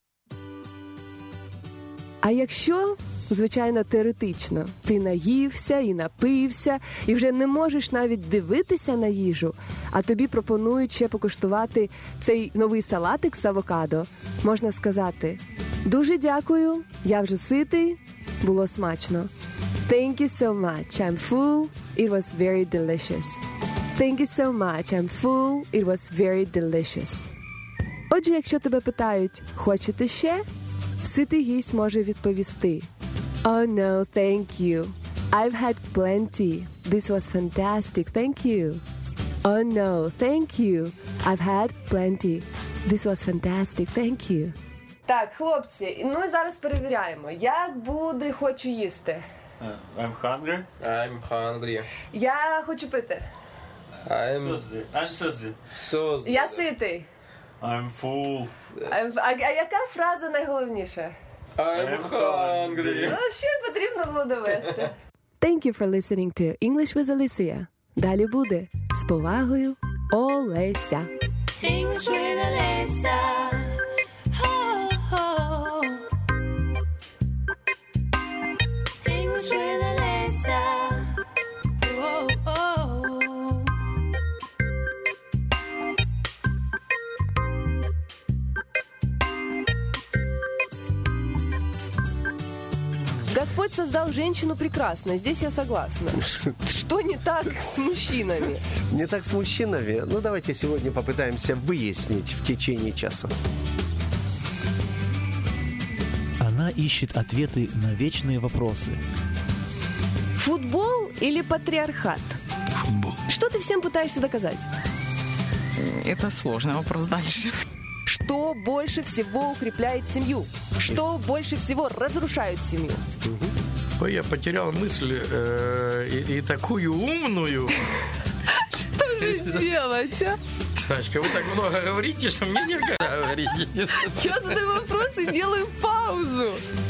А якщо, звичайно, теоретично, ти наївся і напився, і вже не можеш навіть дивитися на їжу, а тобі пропонують ще покуштувати цей новий салатик з авокадо, можна сказати «Дуже дякую, я вже ситий, було смачно». Thank you so much, I'm full, it was very delicious. Thank you so much, I'm full, it was very delicious. Отже, якщо тебе питають «Хочете ще?», ситий гість може відповісти «Oh no, thank you. I've had plenty. This was fantastic, thank you. Oh no, thank you. I've had plenty. This was fantastic, thank you». Так, хлопці, ну і зараз перевіряємо. Як буде «хочу їсти»? I'm hungry. I'm hungry. Я хочу пити. I'm thirsty. I'm thirsty. So Я ситий. I'm full. А, а, а яка фраза найголовніша? I'm hungry. Ну, що потрібно було довести? Thank you for listening to English with Alicia. Далі буде. З повагою, Олеся. English with Alyssa. Oh, oh. English with Alyssa. Oh, oh. Господь создал женщину прекрасной, здесь я согласна. Что не так с мужчинами? Не так с мужчинами? Ну, давайте сегодня попытаемся выяснить в течение часа. Она ищет ответы на вечные вопросы. Футбол или патриархат? Футбол. Что ты всем пытаешься доказать? Это сложный вопрос дальше. Что больше всего укрепляет семью? Что больше всего разрушает семью? Ой, я потерял мысль э, и, и такую умную. Что же делать, а? Сашка, вы так много говорите, что мне некогда говорить. Я задаю вопрос и делаю паузу.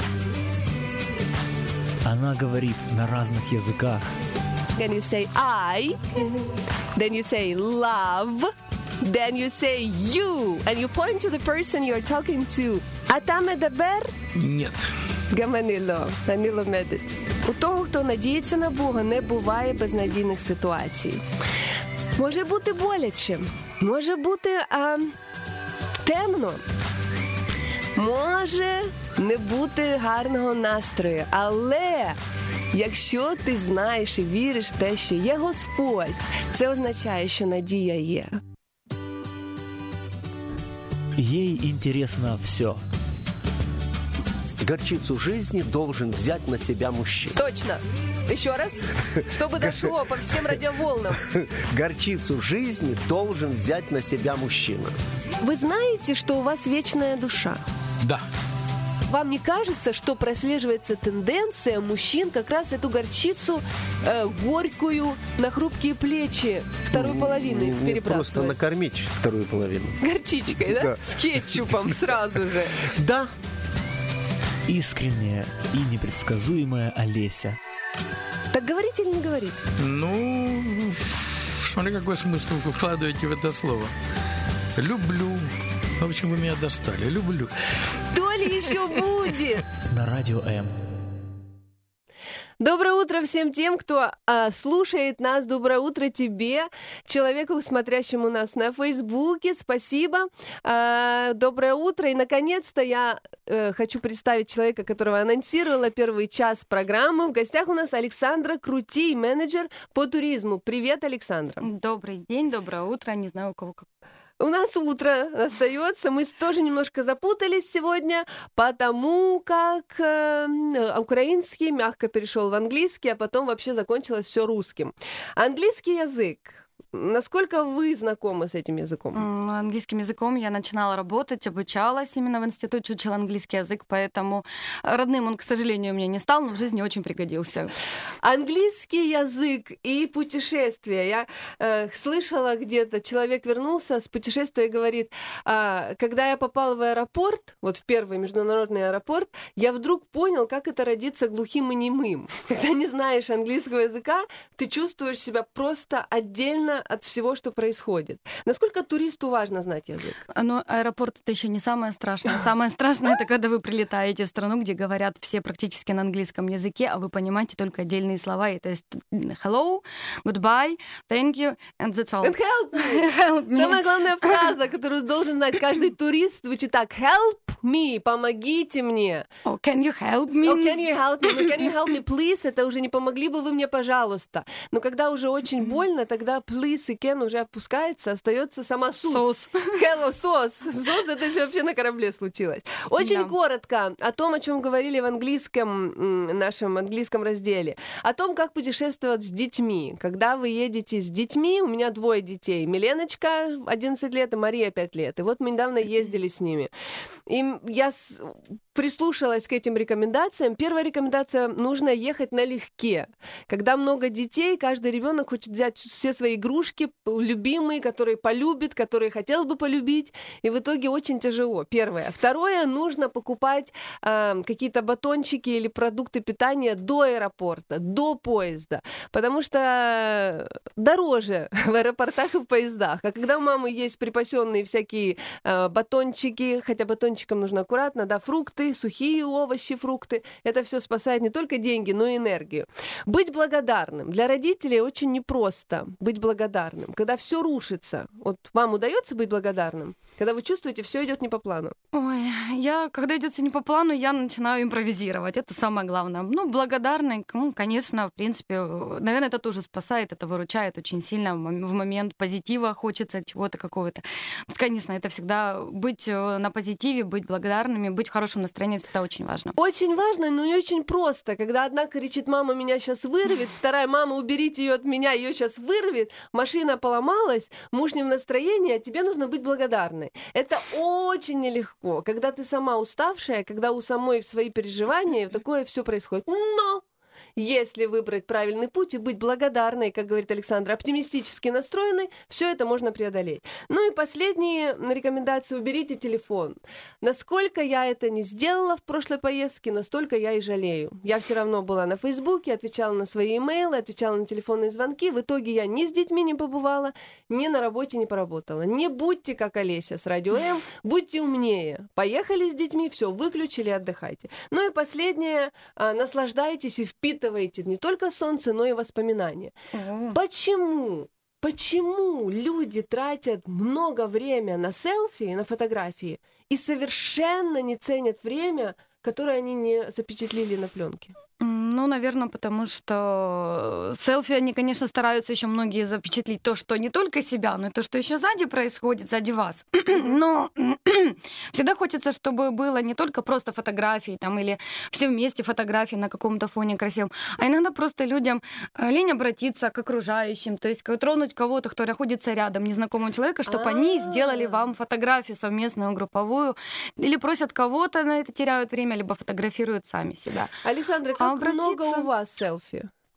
Она говорит на разных языках. Can you say I? Then you say love. Then you say you. And you point to the person you're talking to. אתה מדבר? Нет. גם אני לא. אני ломедет. У того, хто надіється на Бога, не буває безнадійних ситуацій. Може бути боляче. Може бути а, темно. Може не бути гарного настрою. Але якщо ти знаєш і віриш в те, що є Господь, це означає, що надія є. Ей интересно все. Горчицу жизни должен взять на себя мужчина. Точно. Еще раз, чтобы дошло по всем радиоволнам. Горчицу жизни должен взять на себя мужчина. Вы знаете, что у вас вечная душа? Да. Вам не кажется, что прослеживается тенденция мужчин как раз эту горчицу э, горькую на хрупкие плечи второй половины перебрасывать? Просто накормить вторую половину. Горчичкой, да? Да. С кетчупом сразу же. Да. Искренняя и непредсказуемая Олеся. Так говорить или не говорить? Ну, смотри, какой смысл вы вкладываете в это слово. Люблю. В общем, вы меня достали. Люблю. То ли еще будет. На радио М. Доброе утро всем тем, кто а, слушает нас. Доброе утро тебе, человеку, смотрящему нас на Фейсбуке. Спасибо. А, доброе утро. И, наконец-то, я э, хочу представить человека, которого анонсировала первый час программы. В гостях у нас Александра Крути, менеджер по туризму. Привет, Александра. Добрый день, доброе утро. Не знаю, у кого как. У нас утро остается. Мы тоже немножко запутались сегодня, потому как э, украинский мягко перешел в английский, а потом вообще закончилось все русским. Английский язык. Насколько вы знакомы с этим языком? М, Английским языком я начинала работать, обучалась именно в институте, учила английский язык, поэтому родным он, к сожалению, мне не стал, но в жизни очень пригодился. Английский язык и путешествия. Я э, слышала где-то, человек вернулся с путешествия и говорит, а, когда я попал в аэропорт, вот в первый международный аэропорт, я вдруг понял, как это родиться глухим и немым. Когда не знаешь английского языка, ты чувствуешь себя просто отдельно от всего, что происходит. Насколько туристу важно знать язык? Но аэропорт — это еще не самое страшное. Самое страшное — это когда вы прилетаете в страну, где говорят все практически на английском языке, а вы понимаете только отдельные слова. И, то есть hello, goodbye, thank you, and that's all. And help me. Help me. Самая главная фраза, которую должен знать каждый турист, звучит так: help me, помогите мне. Oh, can you help me? Oh, can you help me? Ну, can you help me, please? Это уже не помогли бы вы мне, пожалуйста. Но когда уже очень больно, тогда please и can уже опускается, остается сама суть. Сос. Hello, сос. Сос — это если вообще на корабле случилось. Очень Да. коротко о том, о чем говорили в английском, м, нашем английском разделе. О том, как путешествовать с детьми. Когда вы едете с детьми, у меня двое детей. Миленочка одиннадцать лет и Мария пять лет. И вот мы недавно ездили с ними. И я с- прислушалась к этим рекомендациям. Первая рекомендация: нужно ехать налегке. Когда много детей, каждый ребенок хочет взять все свои игрушки любимые, которые полюбит, которые хотел бы полюбить, и в итоге очень тяжело. Первое. Второе: нужно покупать э, какие-то батончики или продукты питания до аэропорта, до поезда, потому что дороже в аэропортах и в поездах. А когда у мамы есть припасенные всякие э, батончики, хотя батончикам нужно аккуратно, да, фрукты, сухие овощи, фрукты, это все спасает не только деньги, но и энергию. Быть благодарным. Для родителей очень непросто быть благодарным. Когда все рушится, вот вам удается быть благодарным? Когда вы чувствуете, все идет не по плану? Ой, я, когда идет все не по плану, я начинаю импровизировать. Это самое главное. Ну, благодарный, ну, конечно, в принципе, наверное, это тоже спасает, это выручает очень сильно в мом- в момент позитива, хочется чего-то какого-то. То есть, конечно, это всегда быть э, на позитиве, быть благодарными, быть в хорошем настроении всегда очень важно. Очень важно, но не очень просто. Когда одна кричит: мама, меня сейчас вырвет, вторая: мама, уберите ее от меня, ее сейчас вырвет, машина поломалась, муж не в настроении, а тебе нужно быть благодарной. Это очень нелегко, когда ты сама уставшая, когда у самой свои переживания, такое все происходит. Но если выбрать правильный путь и быть благодарной, как говорит Александра, оптимистически настроенной, все это можно преодолеть. Ну и последние рекомендации: уберите телефон. Насколько я это не сделала в прошлой поездке, настолько я и жалею. Я все равно была на Фейсбуке, отвечала на свои имейлы, отвечала на телефонные звонки. В итоге я ни с детьми не побывала, ни на работе не поработала. Не будьте как Олеся с Радио М, будьте умнее. Поехали с детьми, все, выключили, отдыхайте. Ну и последнее: а, наслаждайтесь и впитывайте не только солнце, но и воспоминания. Почему? Почему люди тратят много времени на селфи, на фотографии и совершенно не ценят время, которое они не запечатлели на пленке? Ну, наверное, потому что селфи, они, конечно, стараются еще многие запечатлеть то, что не только себя, но и то, что еще сзади происходит, сзади вас. Но всегда хочется, чтобы было не только просто фотографии там, или все вместе фотографии на каком-то фоне красивом, а иногда просто людям лень обратиться к окружающим, то есть тронуть кого-то, кто находится рядом, незнакомого человека, чтобы они сделали вам фотографию совместную, групповую, или просят кого-то, на это теряют время, либо фотографируют сами себя. Александра, как много у вас селфи?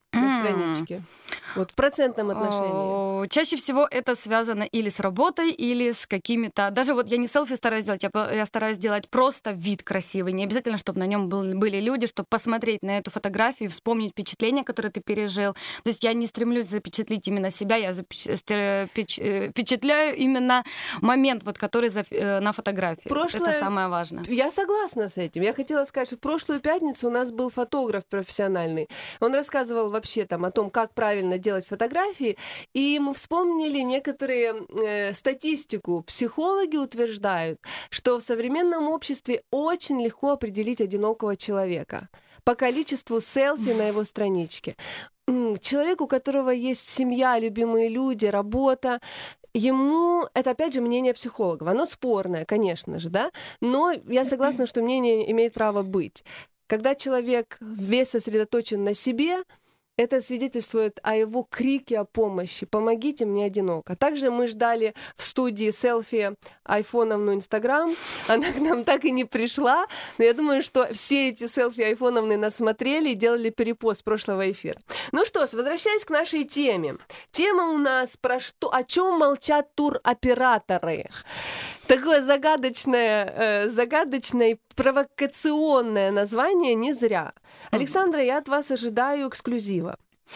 на М. страничке? Вот в процентном отношении. О, Чаще всего это связано или с работой, или с какими-то... Даже вот я не селфи стараюсь делать, я, по- я стараюсь делать просто вид красивый. Не обязательно, чтобы на нем были люди, чтобы посмотреть на эту фотографию, вспомнить впечатление, которое ты пережил. То есть я не стремлюсь запечатлеть именно себя, я запеч- стре- печ- э, впечатляю именно момент, вот, который за- э, на фотографии. Прошлое- Это самое важное. Я согласна с этим. Я хотела сказать, что в прошлую пятницу у нас был фотограф профессиональный. Он рассказывал вообще там о том, как правильно делать фотографии, и мы вспомнили некоторые э, статистику. Психологи утверждают, что в современном обществе очень легко определить одинокого человека по количеству селфи на его страничке. М, Человек, у которого есть семья, любимые люди, работа, ему, это опять же мнение психологов, оно спорное, конечно же, да, но я согласна, что мнение имеет право быть. Когда человек весь сосредоточен на себе, это свидетельствует о его крике о помощи. «Помогите, мне одиноко». Также мы ждали в студии селфи айфоновну Инстаграм. Она к нам так и не пришла. Но я думаю, что все эти селфи айфоновны нас смотрели и делали перепост прошлого эфира. Ну что ж, возвращаясь к нашей теме. Тема у нас про что, о чем молчат туроператоры. Такое загадочное, э, загадочное, провокационное название не зря. Александра, я от вас ожидаю эксклюзива.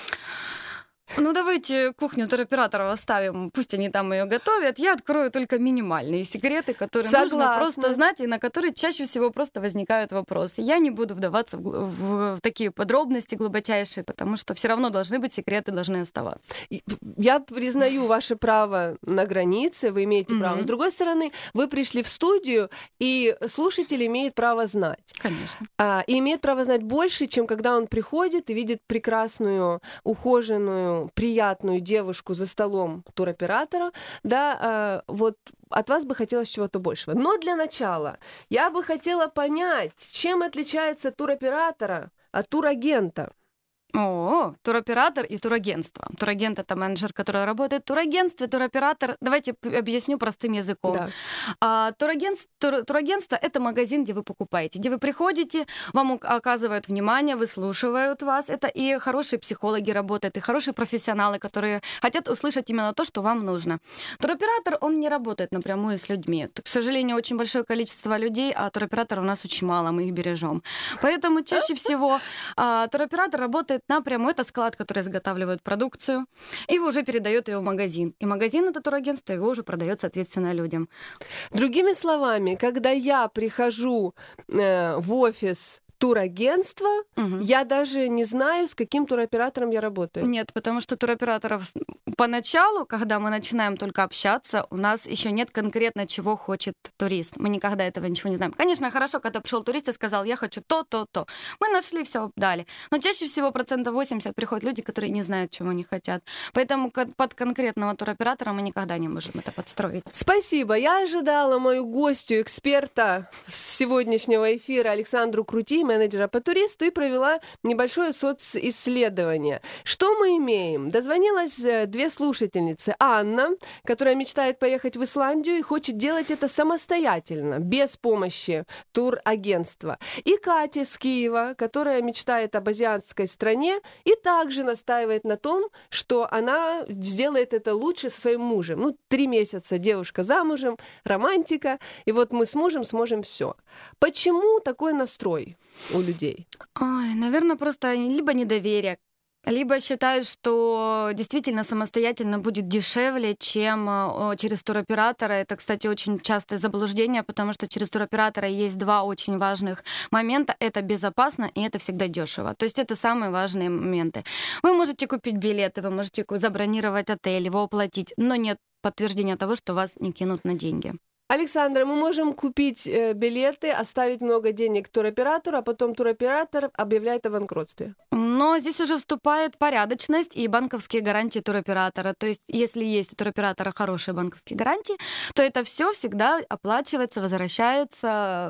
Ну, давайте кухню туроператоров оставим, пусть они там ее готовят. Я открою только минимальные секреты, которые Согласна. нужно просто знать, и на которые чаще всего просто возникают вопросы. Я не буду вдаваться в, гл- в- в такие подробности глубочайшие, потому что все равно должны быть секреты, должны оставаться. И Я признаю ваше право на границе, вы имеете право. Мгм. С другой стороны, вы пришли в студию, и слушатель имеет право знать. Конечно. А, и имеет право знать больше, чем когда он приходит и видит прекрасную, ухоженную, приятную девушку за столом туроператора. Да, а, вот от вас бы хотелось чего-то большего. Но для начала я бы хотела понять, чем отличается туроператора от турагента. О, туроператор и турагентство. Турагент — это менеджер, который работает в турагентстве, туроператор... Давайте п- объясню простым языком. Да. А, турагентство, тур- турагентство — это магазин, где вы покупаете, где вы приходите, вам ук- оказывают внимание, выслушивают вас. Это и хорошие психологи работают, и хорошие профессионалы, которые хотят услышать именно то, что вам нужно. Туроператор, он не работает напрямую с людьми. К сожалению, очень большое количество людей, а туроператоров у нас очень мало, мы их бережем. Поэтому чаще всего а, туроператор работает напрямую. Это склад, который изготавливает продукцию, и уже передает ее в магазин. И магазин, это турагентство, его уже продает, соответственно, людям. Другими словами, когда я прихожу э, в офис турагентства, я даже не знаю, с каким туроператором я работаю. Нет, потому что туроператоров с- поначалу, когда мы начинаем только общаться, у нас еще нет конкретно, чего хочет турист. Мы никогда этого ничего не знаем. Конечно, хорошо, когда пришел турист и сказал, я хочу то, то, то. Мы нашли, все дали. Но чаще всего процентов восемьдесят приходят люди, которые не знают, чего они хотят. Поэтому кон- под конкретного туроператора мы никогда не можем это подстроить. Спасибо. Я ожидала мою гостью, эксперта сегодняшнего эфира Александру Крути, менеджера по туристу, и провела небольшое социсследование. Что мы имеем? Дозвонилась э, две слушательницы. Анна, которая мечтает поехать в Исландию и хочет делать это самостоятельно, без помощи турагентства. И Катя с Киева, которая мечтает об азиатской стране и также настаивает на том, что она сделает это лучше со своим мужем. Ну, три месяца девушка замужем, романтика, и вот мы с мужем сможем все. Почему такой настрой у людей? Ой, наверное, просто либо недоверие, либо считают, что действительно самостоятельно будет дешевле, чем э, через туроператора. Это, кстати, очень частое заблуждение, потому что через туроператора есть два очень важных момента. Это безопасно и это всегда дешево. То есть это самые важные моменты. Вы можете купить билеты, вы можете ку- забронировать отель, его оплатить, но нет подтверждения того, что вас не кинут на деньги. Александра, мы можем купить э, билеты, оставить много денег туроператору, а потом туроператор объявляет о банкротстве. Но здесь уже вступает порядочность и банковские гарантии туроператора. То есть, если есть у туроператора хорошие банковские гарантии, то это все всегда оплачивается, возвращается,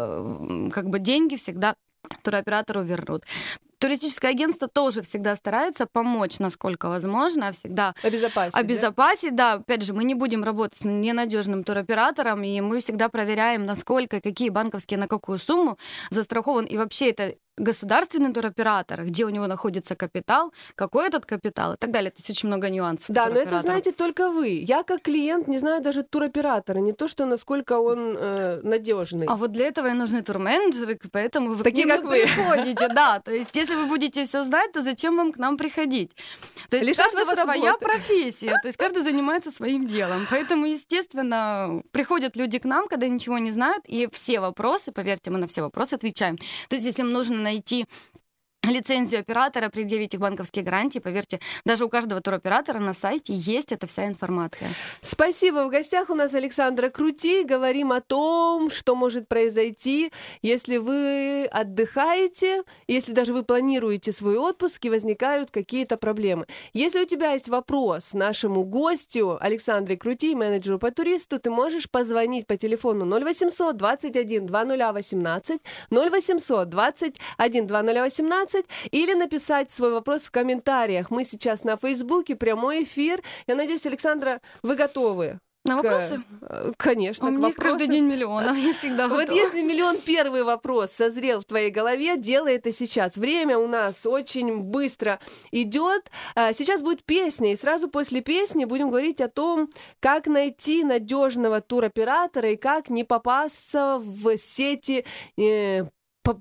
э, как бы деньги всегда туроператору вернут. Туристическое агентство тоже всегда старается помочь, насколько возможно, всегда обезопасить. Обезопасить, да? да. Опять же, мы не будем работать с ненадежным туроператором, и мы всегда проверяем, насколько, какие банковские, на какую сумму застрахован. И вообще это государственный туроператор, где у него находится капитал, какой этот капитал и так далее. То есть очень много нюансов. Да, но это знаете только вы. Я как клиент не знаю даже туроператора, не то, что насколько он э, надежный. А вот для этого и нужны турменеджеры, поэтому вы такие, к ним как вы приходите. Да, то есть если вы будете все знать, то зачем вам к нам приходить? То есть Лишать у каждого вас своя работы. профессия, то есть каждый занимается своим делом. Поэтому, естественно, приходят люди к нам, когда ничего не знают, и все вопросы, поверьте, мы на все вопросы отвечаем. То есть если им нужно найти лицензию оператора, предъявить их банковские гарантии, поверьте, даже у каждого туроператора на сайте есть эта вся информация. Спасибо. В гостях у нас Александра Крути. Говорим о том, что может произойти, если вы отдыхаете, если даже вы планируете свой отпуск и возникают какие-то проблемы. Если у тебя есть вопрос нашему гостю Александре Крути, менеджеру по туристу, ты можешь позвонить по телефону ноль восемьсот двадцать один двадцать восемнадцать, ноль восемьсот двадцать один двадцать восемнадцать, или написать свой вопрос в комментариях. Мы сейчас на Фейсбуке, прямой эфир. Я надеюсь, Александра, вы готовы? На вопросы? К... Конечно, У к меня вопросам. каждый день миллионов, я всегда готова. Вот если миллион первый вопрос созрел в твоей голове, делай это сейчас. Время у нас очень быстро идет. Сейчас будет песня, и сразу после песни будем говорить о том, как найти надежного туроператора и как не попасться в сети э, по-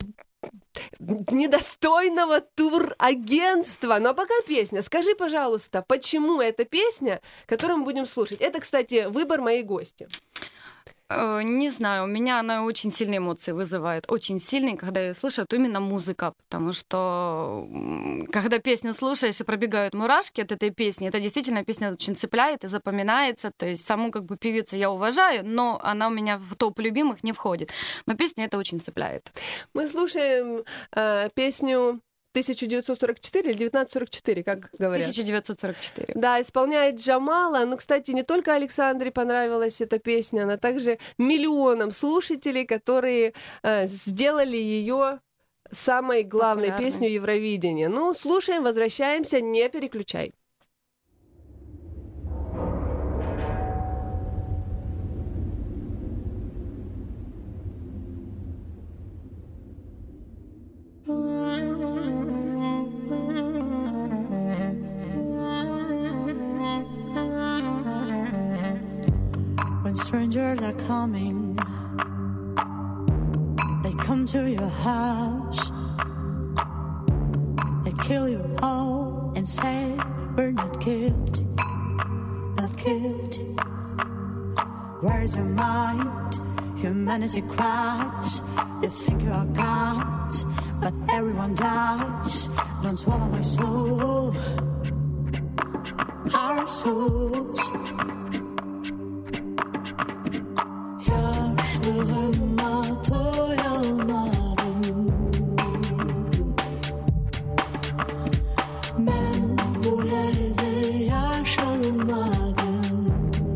недостойного турагентства. Ну а пока песня. Скажи, пожалуйста, почему эта песня, которую мы будем слушать? Это, кстати, выбор моей гости. Не знаю, у меня она очень сильные эмоции вызывает. Очень сильные, когда я слышу, это именно музыка. Потому что когда песню слушаешь и пробегают мурашки от этой песни, это действительно песня очень цепляет и запоминается. То есть саму как бы певицу я уважаю, но она у меня в топ любимых не входит. Но песня это очень цепляет. Мы слушаем э, песню тысяча девятьсот сорок четыре или девятнадцать сорок четыре, как говорят? тысяча девятьсот сорок четыре. Да, исполняет Джамала. Ну, кстати, не только Александре понравилась эта песня, она также миллионам слушателей, которые э, сделали ее самой главной популярной песней Евровидения. Ну, слушаем, возвращаемся, не переключай. When strangers are coming, they come to your house, they kill you all and say we're not guilty, not guilty. Where's your mind? Humanity cries. You think you are God, but everyone dies. Don't swallow my soul, our souls. Yaşlığıma doyamadım, ben bu yerde yaşamadım.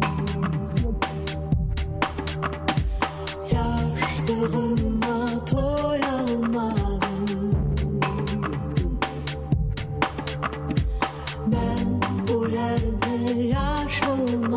Yaşlığıma doyamadım, ben bu yerde yaşamadım.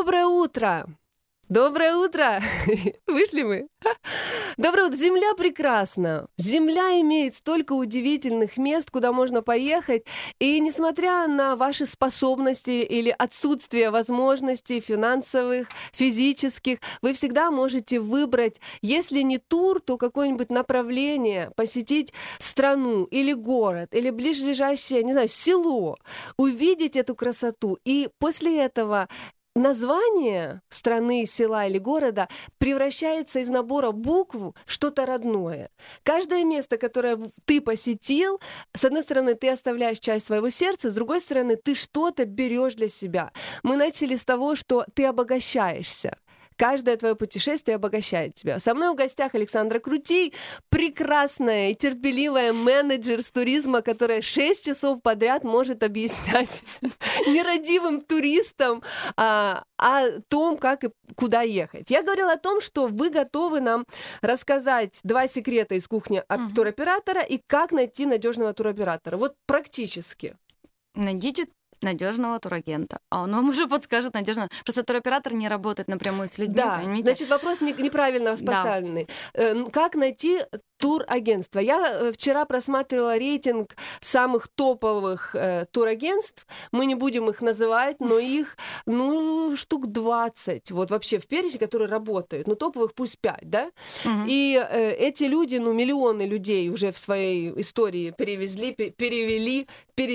Доброе утро! Доброе утро! Вышли мы? Доброе утро! Земля прекрасна. Земля имеет столько удивительных мест, куда можно поехать. И несмотря на ваши способности или отсутствие возможностей финансовых, физических, вы всегда можете выбрать, если не тур, то какое-нибудь направление, посетить страну или город, или ближайшее, не знаю, село, увидеть эту красоту. И после этого название страны, села или города превращается из набора букв в что-то родное. Каждое место, которое ты посетил, с одной стороны, ты оставляешь часть своего сердца, с другой стороны, ты что-то берешь для себя. Мы начали с того, что ты обогащаешься. Каждое твое путешествие обогащает тебя. Со мной в гостях Александра Крутий, прекрасная и терпеливая менеджер с туризма, которая шесть часов подряд может объяснять нерадивым туристам а, о том, как и куда ехать. Я говорила о том, что вы готовы нам рассказать два секрета из кухни от uh-huh. туроператора и как найти надежного туроператора. Вот практически. Найдите надежного турагента. А он вам уже подскажет надежно. Просто туроператор не работает напрямую с людьми. Да, понимаете? Значит, вопрос не, неправильно поставленный. Да. Как найти турагентство? Я вчера просматривала рейтинг самых топовых э, турагентств. Мы не будем их называть, но их, ну, штук двадцать. Вот вообще в перечне, которые работают. Ну, топовых пусть пять, да? Угу. И э, эти люди, ну, миллионы людей уже в своей истории перевезли, перевели,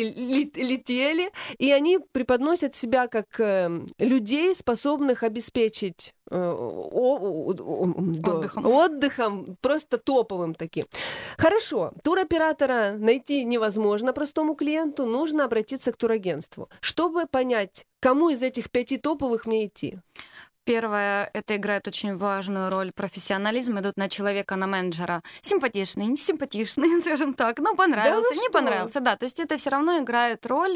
перелетели, и они преподносят себя как э, людей, способных обеспечить э, о, о, о, отдыхом. отдыхом, просто топовым таким. Хорошо, туроператора найти невозможно простому клиенту, нужно обратиться к турагентству, чтобы понять, кому из этих пяти топовых мне идти. Первое, это играет очень важную роль. Профессионализм идут на человека, на менеджера. Симпатичный, не симпатичный, скажем так. Ну, понравился, да, ну не что? понравился. Да, то есть это все равно играет роль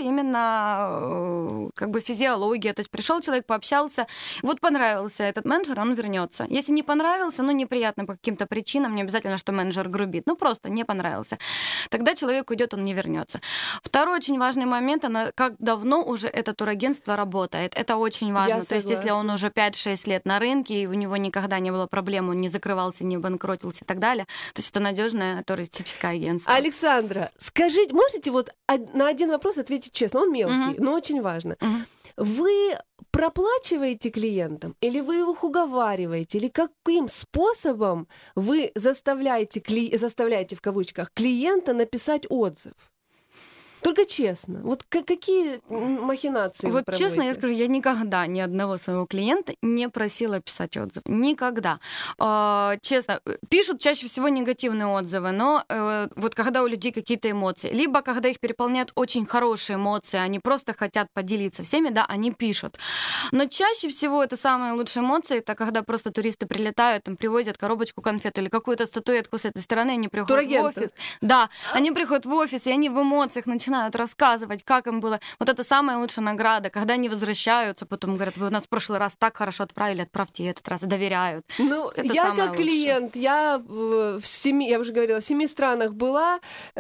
именно как бы физиология. То есть пришел человек, пообщался, вот понравился этот менеджер, он вернется. Если не понравился, ну, неприятно по каким-то причинам, не обязательно, что менеджер грубит, ну, просто не понравился. Тогда человек уйдет, он не вернется. Второй очень важный момент, она, как давно уже это турагентство работает. Это очень важно. То есть если он уже пять-шесть лет на рынке, и у него никогда не было проблем, он не закрывался, не банкротился и так далее. То есть это надежное туристическое агентство. Александра, скажите, можете вот на один вопрос ответить честно? Он мелкий, uh-huh. но очень важно. Uh-huh. Вы проплачиваете клиентам, или вы их уговариваете, или каким способом вы заставляете, кли... заставляете в кавычках клиента написать отзыв? Только честно. Вот какие махинации Вот вы честно я скажу, я никогда ни одного своего клиента не просила писать отзыв. Никогда. Честно, пишут чаще всего негативные отзывы, но вот когда у людей какие-то эмоции, либо когда их переполняют очень хорошие эмоции, они просто хотят поделиться всеми, да, они пишут. Но чаще всего это самые лучшие эмоции, это когда просто туристы прилетают, там привозят коробочку конфет или какую-то статуэтку с этой стороны, они приходят Турагенты. в офис. Да, они приходят в офис, и они в эмоциях начинают рассказывать, как им было. Вот это самая лучшая награда, когда они возвращаются, потом говорят, вы нас в прошлый раз так хорошо отправили, отправьте и этот раз, доверяют. Ну, я как лучшее. клиент, я в семи, я уже говорила, в семи странах была,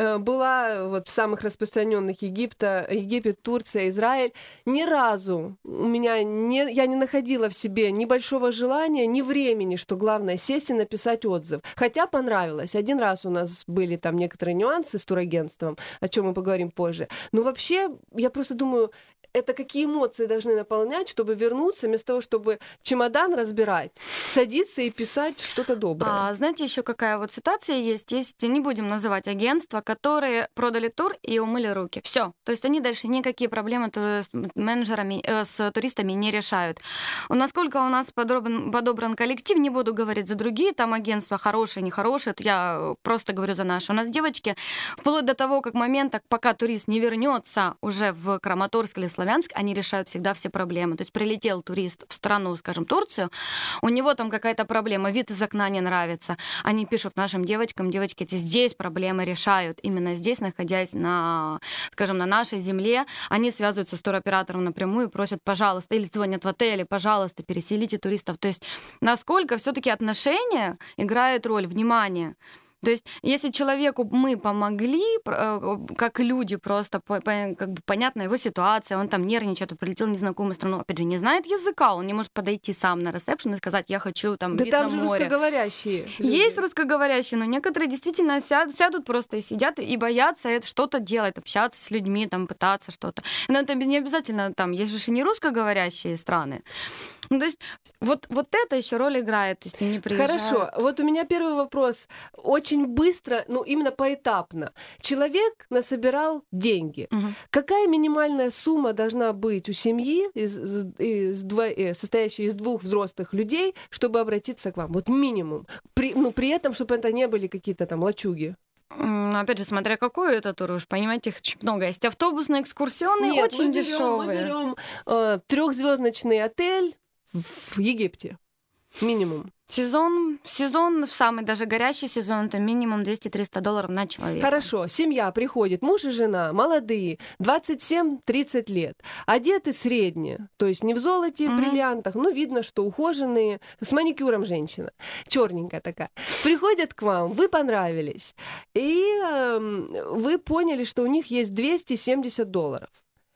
была вот в самых распространенных Египта, Египет, Турция, Израиль. Ни разу у меня не, я не находила в себе ни большого желания, ни времени, что главное сесть и написать отзыв. Хотя понравилось. Один раз у нас были там некоторые нюансы с турагентством, о чем мы поговорим позже. Ну, вообще, я просто думаю, это какие эмоции должны наполнять, чтобы вернуться, вместо того, чтобы чемодан разбирать, садиться и писать что-то доброе. А, знаете, еще какая вот ситуация есть? Есть, не будем называть агентства, которые продали тур и умыли руки. Все. То есть они дальше никакие проблемы с менеджерами, э, с туристами не решают. Насколько у нас подобран, подобран коллектив, не буду говорить за другие там агентства, хорошие, нехорошие, это я просто говорю за наши. У нас девочки, вплоть до того, как момента, пока турист не вернется уже в Краматорск или Славянск, они решают всегда все проблемы. То есть прилетел турист в страну, скажем, Турцию, у него там какая-то проблема, вид из окна не нравится. Они пишут нашим девочкам, девочки, эти здесь проблемы решают. Именно здесь, находясь на, скажем, на нашей земле, они связываются с туроператором напрямую и просят, пожалуйста, или звонят в отеле, пожалуйста, переселите туристов. То есть насколько все-таки отношения играют роль, внимание. То есть, если человеку мы помогли, пр- э, как люди, просто по- по- как бы понятна его ситуация, он там нервничает, он прилетел в незнакомую страну, опять же, не знает языка, он не может подойти сам на ресепшн и сказать, я хочу там Да вид там на же море. русскоговорящие люди. Есть русскоговорящие, но некоторые действительно сядут, сядут просто и сидят и боятся это что-то делать, общаться с людьми, там, пытаться что-то. Но это не обязательно там, есть же и не русскоговорящие страны. Ну, то есть вот, вот это еще роль играет, то есть они приезжают. Хорошо, вот у меня первый вопрос. Очень быстро, ну именно поэтапно. Человек насобирал деньги. Мгм. Какая минимальная сумма должна быть у семьи, из, из- из дво- э, состоящей из двух взрослых людей, чтобы обратиться к вам? Вот минимум. При, ну, при этом, чтобы это не были какие-то там лачуги. М, ну, опять же, смотря какой это тур, уж понимаете, их очень много есть. Автобусные, экскурсионные, Нет, очень мы берем, дешевые. мы берем э, трехзвездочный отель в Египте. Минимум. Сезон, сезон, в самый даже горячий сезон, это минимум двести-триста долларов на человека. Хорошо, семья приходит, муж и жена, молодые, двадцать семь тридцать лет, одеты средне, то есть не в золоте и в Мгм. бриллиантах, но видно, что ухоженные, с маникюром женщина, черненькая такая. Приходят к вам, вы понравились, и эм, вы поняли, что у них есть двести семьдесят долларов.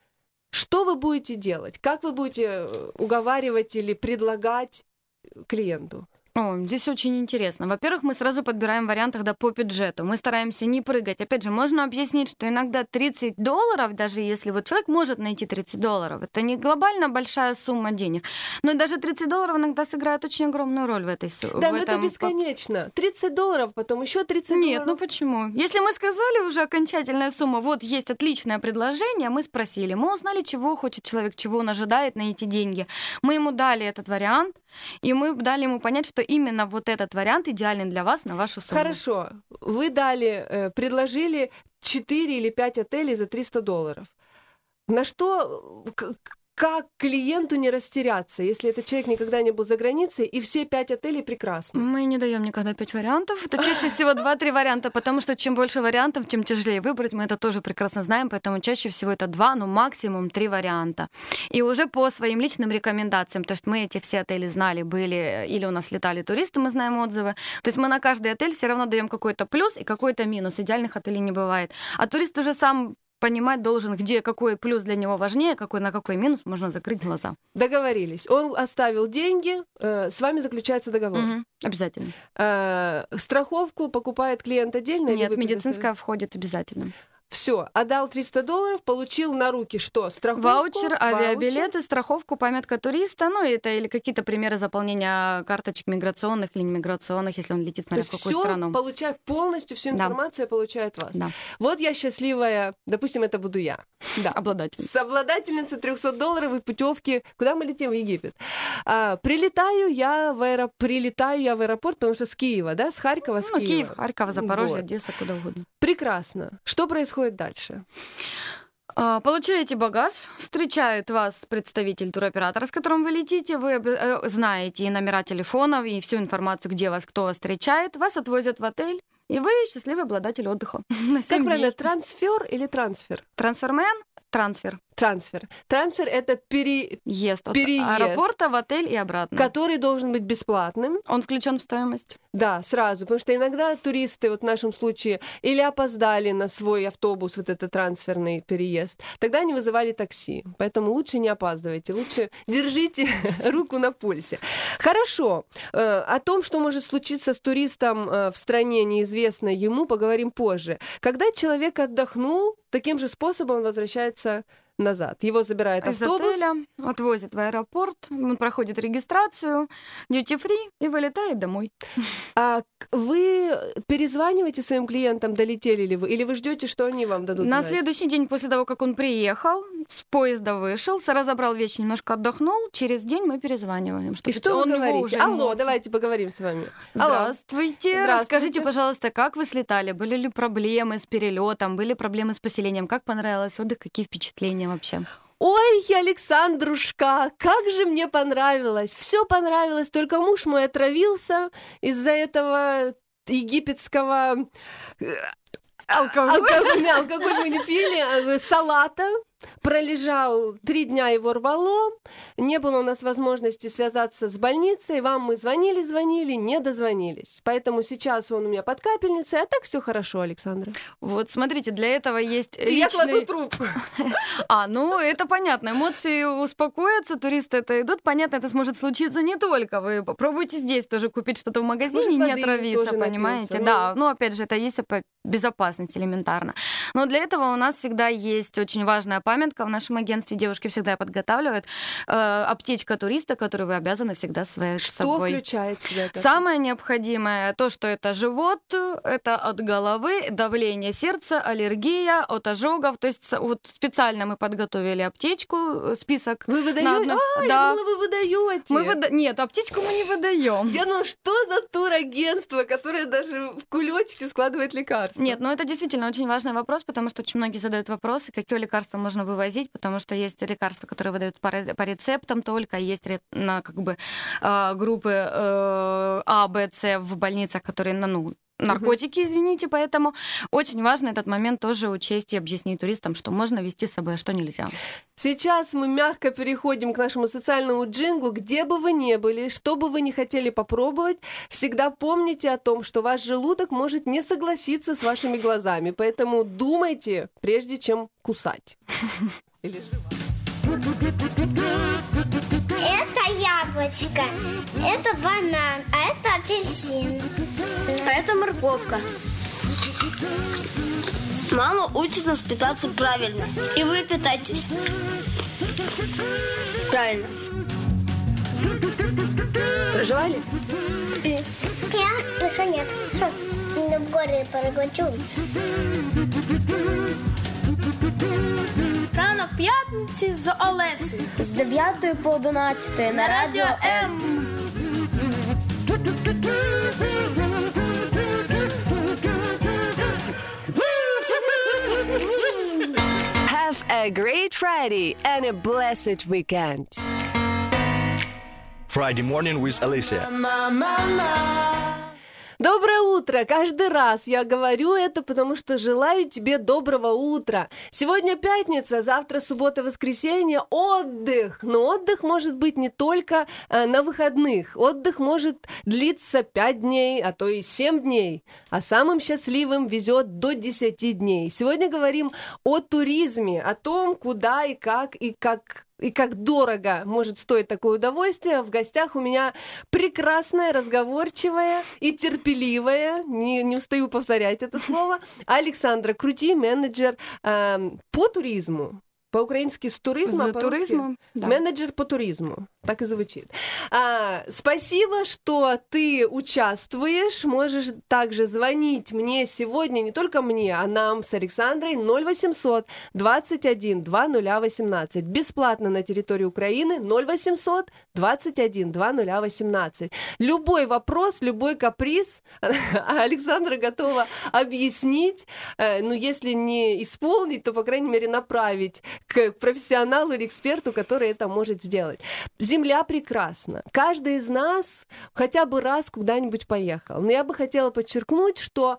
Что вы будете делать? Как вы будете э, уговаривать или предлагать клиенту? О, здесь очень интересно. Во-первых, мы сразу подбираем вариант тогда по бюджету. Мы стараемся не прыгать. Опять же, можно объяснить, что иногда тридцать долларов, даже если вот человек может найти тридцать долларов, это не глобально большая сумма денег. Но даже тридцать долларов иногда сыграет очень огромную роль в этой сумме. Да, но это бесконечно. тридцать долларов, потом еще тридцать Нет, ну долларов. почему? Если мы сказали уже окончательная сумма, вот есть отличное предложение, мы спросили, мы узнали, чего хочет человек, чего он ожидает на эти деньги. Мы ему дали этот вариант, и мы дали ему понять, что именно вот этот вариант идеален для вас на вашу сумму. Хорошо. Вы дали, э, предложили четыре или пять отелей за триста долларов. На что, к- к- как клиенту не растеряться, если этот человек никогда не был за границей, и все пять отелей прекрасны? Мы не даем никогда пять вариантов. Это чаще всего два-три варианта, потому что чем больше вариантов, тем тяжелее выбрать. Мы это тоже прекрасно знаем, поэтому чаще всего это два, ну максимум три варианта. И уже по своим личным рекомендациям, то есть мы эти все отели знали, были, или у нас летали туристы, мы знаем отзывы. То есть мы на каждый отель все равно даем какой-то плюс и какой-то минус. Идеальных отелей не бывает. А турист уже сам понимать должен, где какой плюс для него важнее, какой на какой минус можно закрыть глаза. Договорились. Он оставил деньги, э, с вами заключается договор. Мгм, обязательно. Э, страховку покупает клиент отдельно? или Нет, вы медицинская входит обязательно. Все, отдал триста долларов, получил на руки что? Страховку? Ваучер, авиабилеты, страховку, памятка туриста, ну это или какие-то примеры заполнения карточек миграционных или немиграционных, если он летит, То смотря есть в какую всё страну. получает, полностью всю Да. информацию получает вас. Да. Вот я счастливая, допустим, это буду я. Да. Обладательница. С обладательницей трехсот долларов и путевки. Куда мы летим? В Египет. А, прилетаю я в аэропорт, прилетаю я в аэропорт, потому что с Киева, да, с Харькова, с Ну, Киева. Киев, Харьков, Запорожье, Вот. Одесса, куда угодно. Прекрасно. Что происходит дальше? А, Получаете багаж, встречает вас представитель туроператора, с которым вы летите, вы э, знаете и номера телефонов, и всю информацию, где вас, кто вас встречает, вас отвозят в отель, и вы счастливый обладатель отдыха. На Как семь правильно, дней. трансфер или трансфер? Трансфермен, трансфер. Трансфер. Трансфер — это пере... Ест от переезд, аэропорта в отель и обратно. который должен быть бесплатным. Он включен в стоимость? Да, сразу, потому что иногда туристы, вот в нашем случае, или опоздали на свой автобус, вот этот трансферный переезд, тогда они вызывали такси. Поэтому лучше не опаздывайте, лучше держите руку на пульсе. Хорошо. Э, О том, что может случиться с туристом э, в стране неизвестной ему, поговорим позже. Когда человек отдохнул, таким же способом он возвращается назад. Его забирает Из автобус. отеля отвозят в аэропорт, он проходит регистрацию, duty-free и вылетает домой. А к- вы перезваниваете своим клиентам, долетели ли вы, или вы ждете, что они вам дадут На знать? следующий день после того, как он приехал, с поезда вышел, разобрал вещи, немножко отдохнул, через день мы перезваниваем. И что вы он его говорите? уже Алло, эмоции. давайте поговорим с вами. Алло. Здравствуйте. Здравствуйте. Расскажите, пожалуйста, как вы слетали? Были ли проблемы с перелетом? Были проблемы с поселением? Как понравилось отдых? Какие впечатления вообще? Ой, Александрушка, как же мне понравилось. Все понравилось, только муж мой отравился из-за этого египетского... э, Алкоголь? Алкоголь, алкоголь мы не пили, а, салата. пролежал три дня, его рвало, не было у нас возможности связаться с больницей, вам мы звонили, звонили, не дозвонились. Поэтому сейчас он у меня под капельницей, а так все хорошо, Александра. Вот, смотрите, для этого есть И я личный... кладу трубку. А, ну, это понятно. Эмоции успокоятся, туристы это идут. Понятно, это сможет случиться не только. Вы попробуйте здесь тоже купить что-то в магазине и не воды отравиться, тоже понимаете? напился, Да, ну, опять же, это есть по безопасности элементарно. Но для этого у нас всегда есть очень важная памятка. В нашем агентстве девушки всегда подготавливают э, аптечка туриста, которую вы обязаны всегда с собой. Что включает в себя это? Самое необходимое, то, что это живот, это от головы, давление сердца, аллергия, от ожогов. То есть вот специально мы подготовили аптечку, список. Вы выдаете? на одну- А, да. я думала, вы выдаете. Мы выда... Нет, аптечку мы не выдаем. Я думала, что за турагентство, которое даже в кулечке складывает лекарства? Нет, ну это действительно очень важный вопрос, потому что очень многие задают вопросы, какие лекарства можно вывозить, потому что есть лекарства, которые выдают по ре- по рецептам только, есть ре- на как бы э, группы э, А, Б, С в больницах, которые на ну наркотики, извините, поэтому очень важно этот момент тоже учесть и объяснить туристам, что можно везти с собой, а что нельзя. Сейчас мы мягко переходим к нашему социальному джинглу. Где бы вы ни были, что бы вы ни хотели попробовать, всегда помните о том, что ваш желудок может не согласиться с вашими глазами. Поэтому думайте, прежде чем кусать. Или Это яблочко, это банан, а это апельсин. А это морковка. Мама учит нас питаться правильно. И вы питайтесь. Правильно. Проживали? Я еще нет. Сейчас в горе проглочу. Ранок п'ятниці з Олесею. З дев'ятої по одинадцятої на радіо М. Have a great Friday and a blessed weekend. Friday morning with Alicia. Доброе утро! Каждый раз я говорю это, потому что желаю тебе доброго утра. Сегодня пятница, завтра суббота, воскресенье, отдых. Но отдых может быть не только э, на выходных. Отдых может длиться пять дней, а то и семь дней. А самым счастливым везет до десяти дней. Сегодня говорим о туризме, о том, куда и как, и как... И как дорого может стоить такое удовольствие. В гостях у меня прекрасная, разговорчивая и терпеливая, не, не устаю повторять это слово, Александра Крути, менеджер э, по туризму. По-украински с туризма, За туризмом, да. Менеджер по туризму. Так и звучит. А, спасибо, что ты участвуешь. Можешь также звонить мне сегодня, не только мне, а нам с Александрой ноль восемьсот двадцать один двадцать ноль восемнадцать. Бесплатно на территории Украины ноль восемьсот двадцать один двадцать ноль восемнадцать. Любой вопрос, любой каприз Александра готова объяснить. Ну, если не исполнить, то, по крайней мере, направить к профессионалу или эксперту, который это может сделать. Земля прекрасна. Каждый из нас хотя бы раз куда-нибудь поехал. Но я бы хотела подчеркнуть, что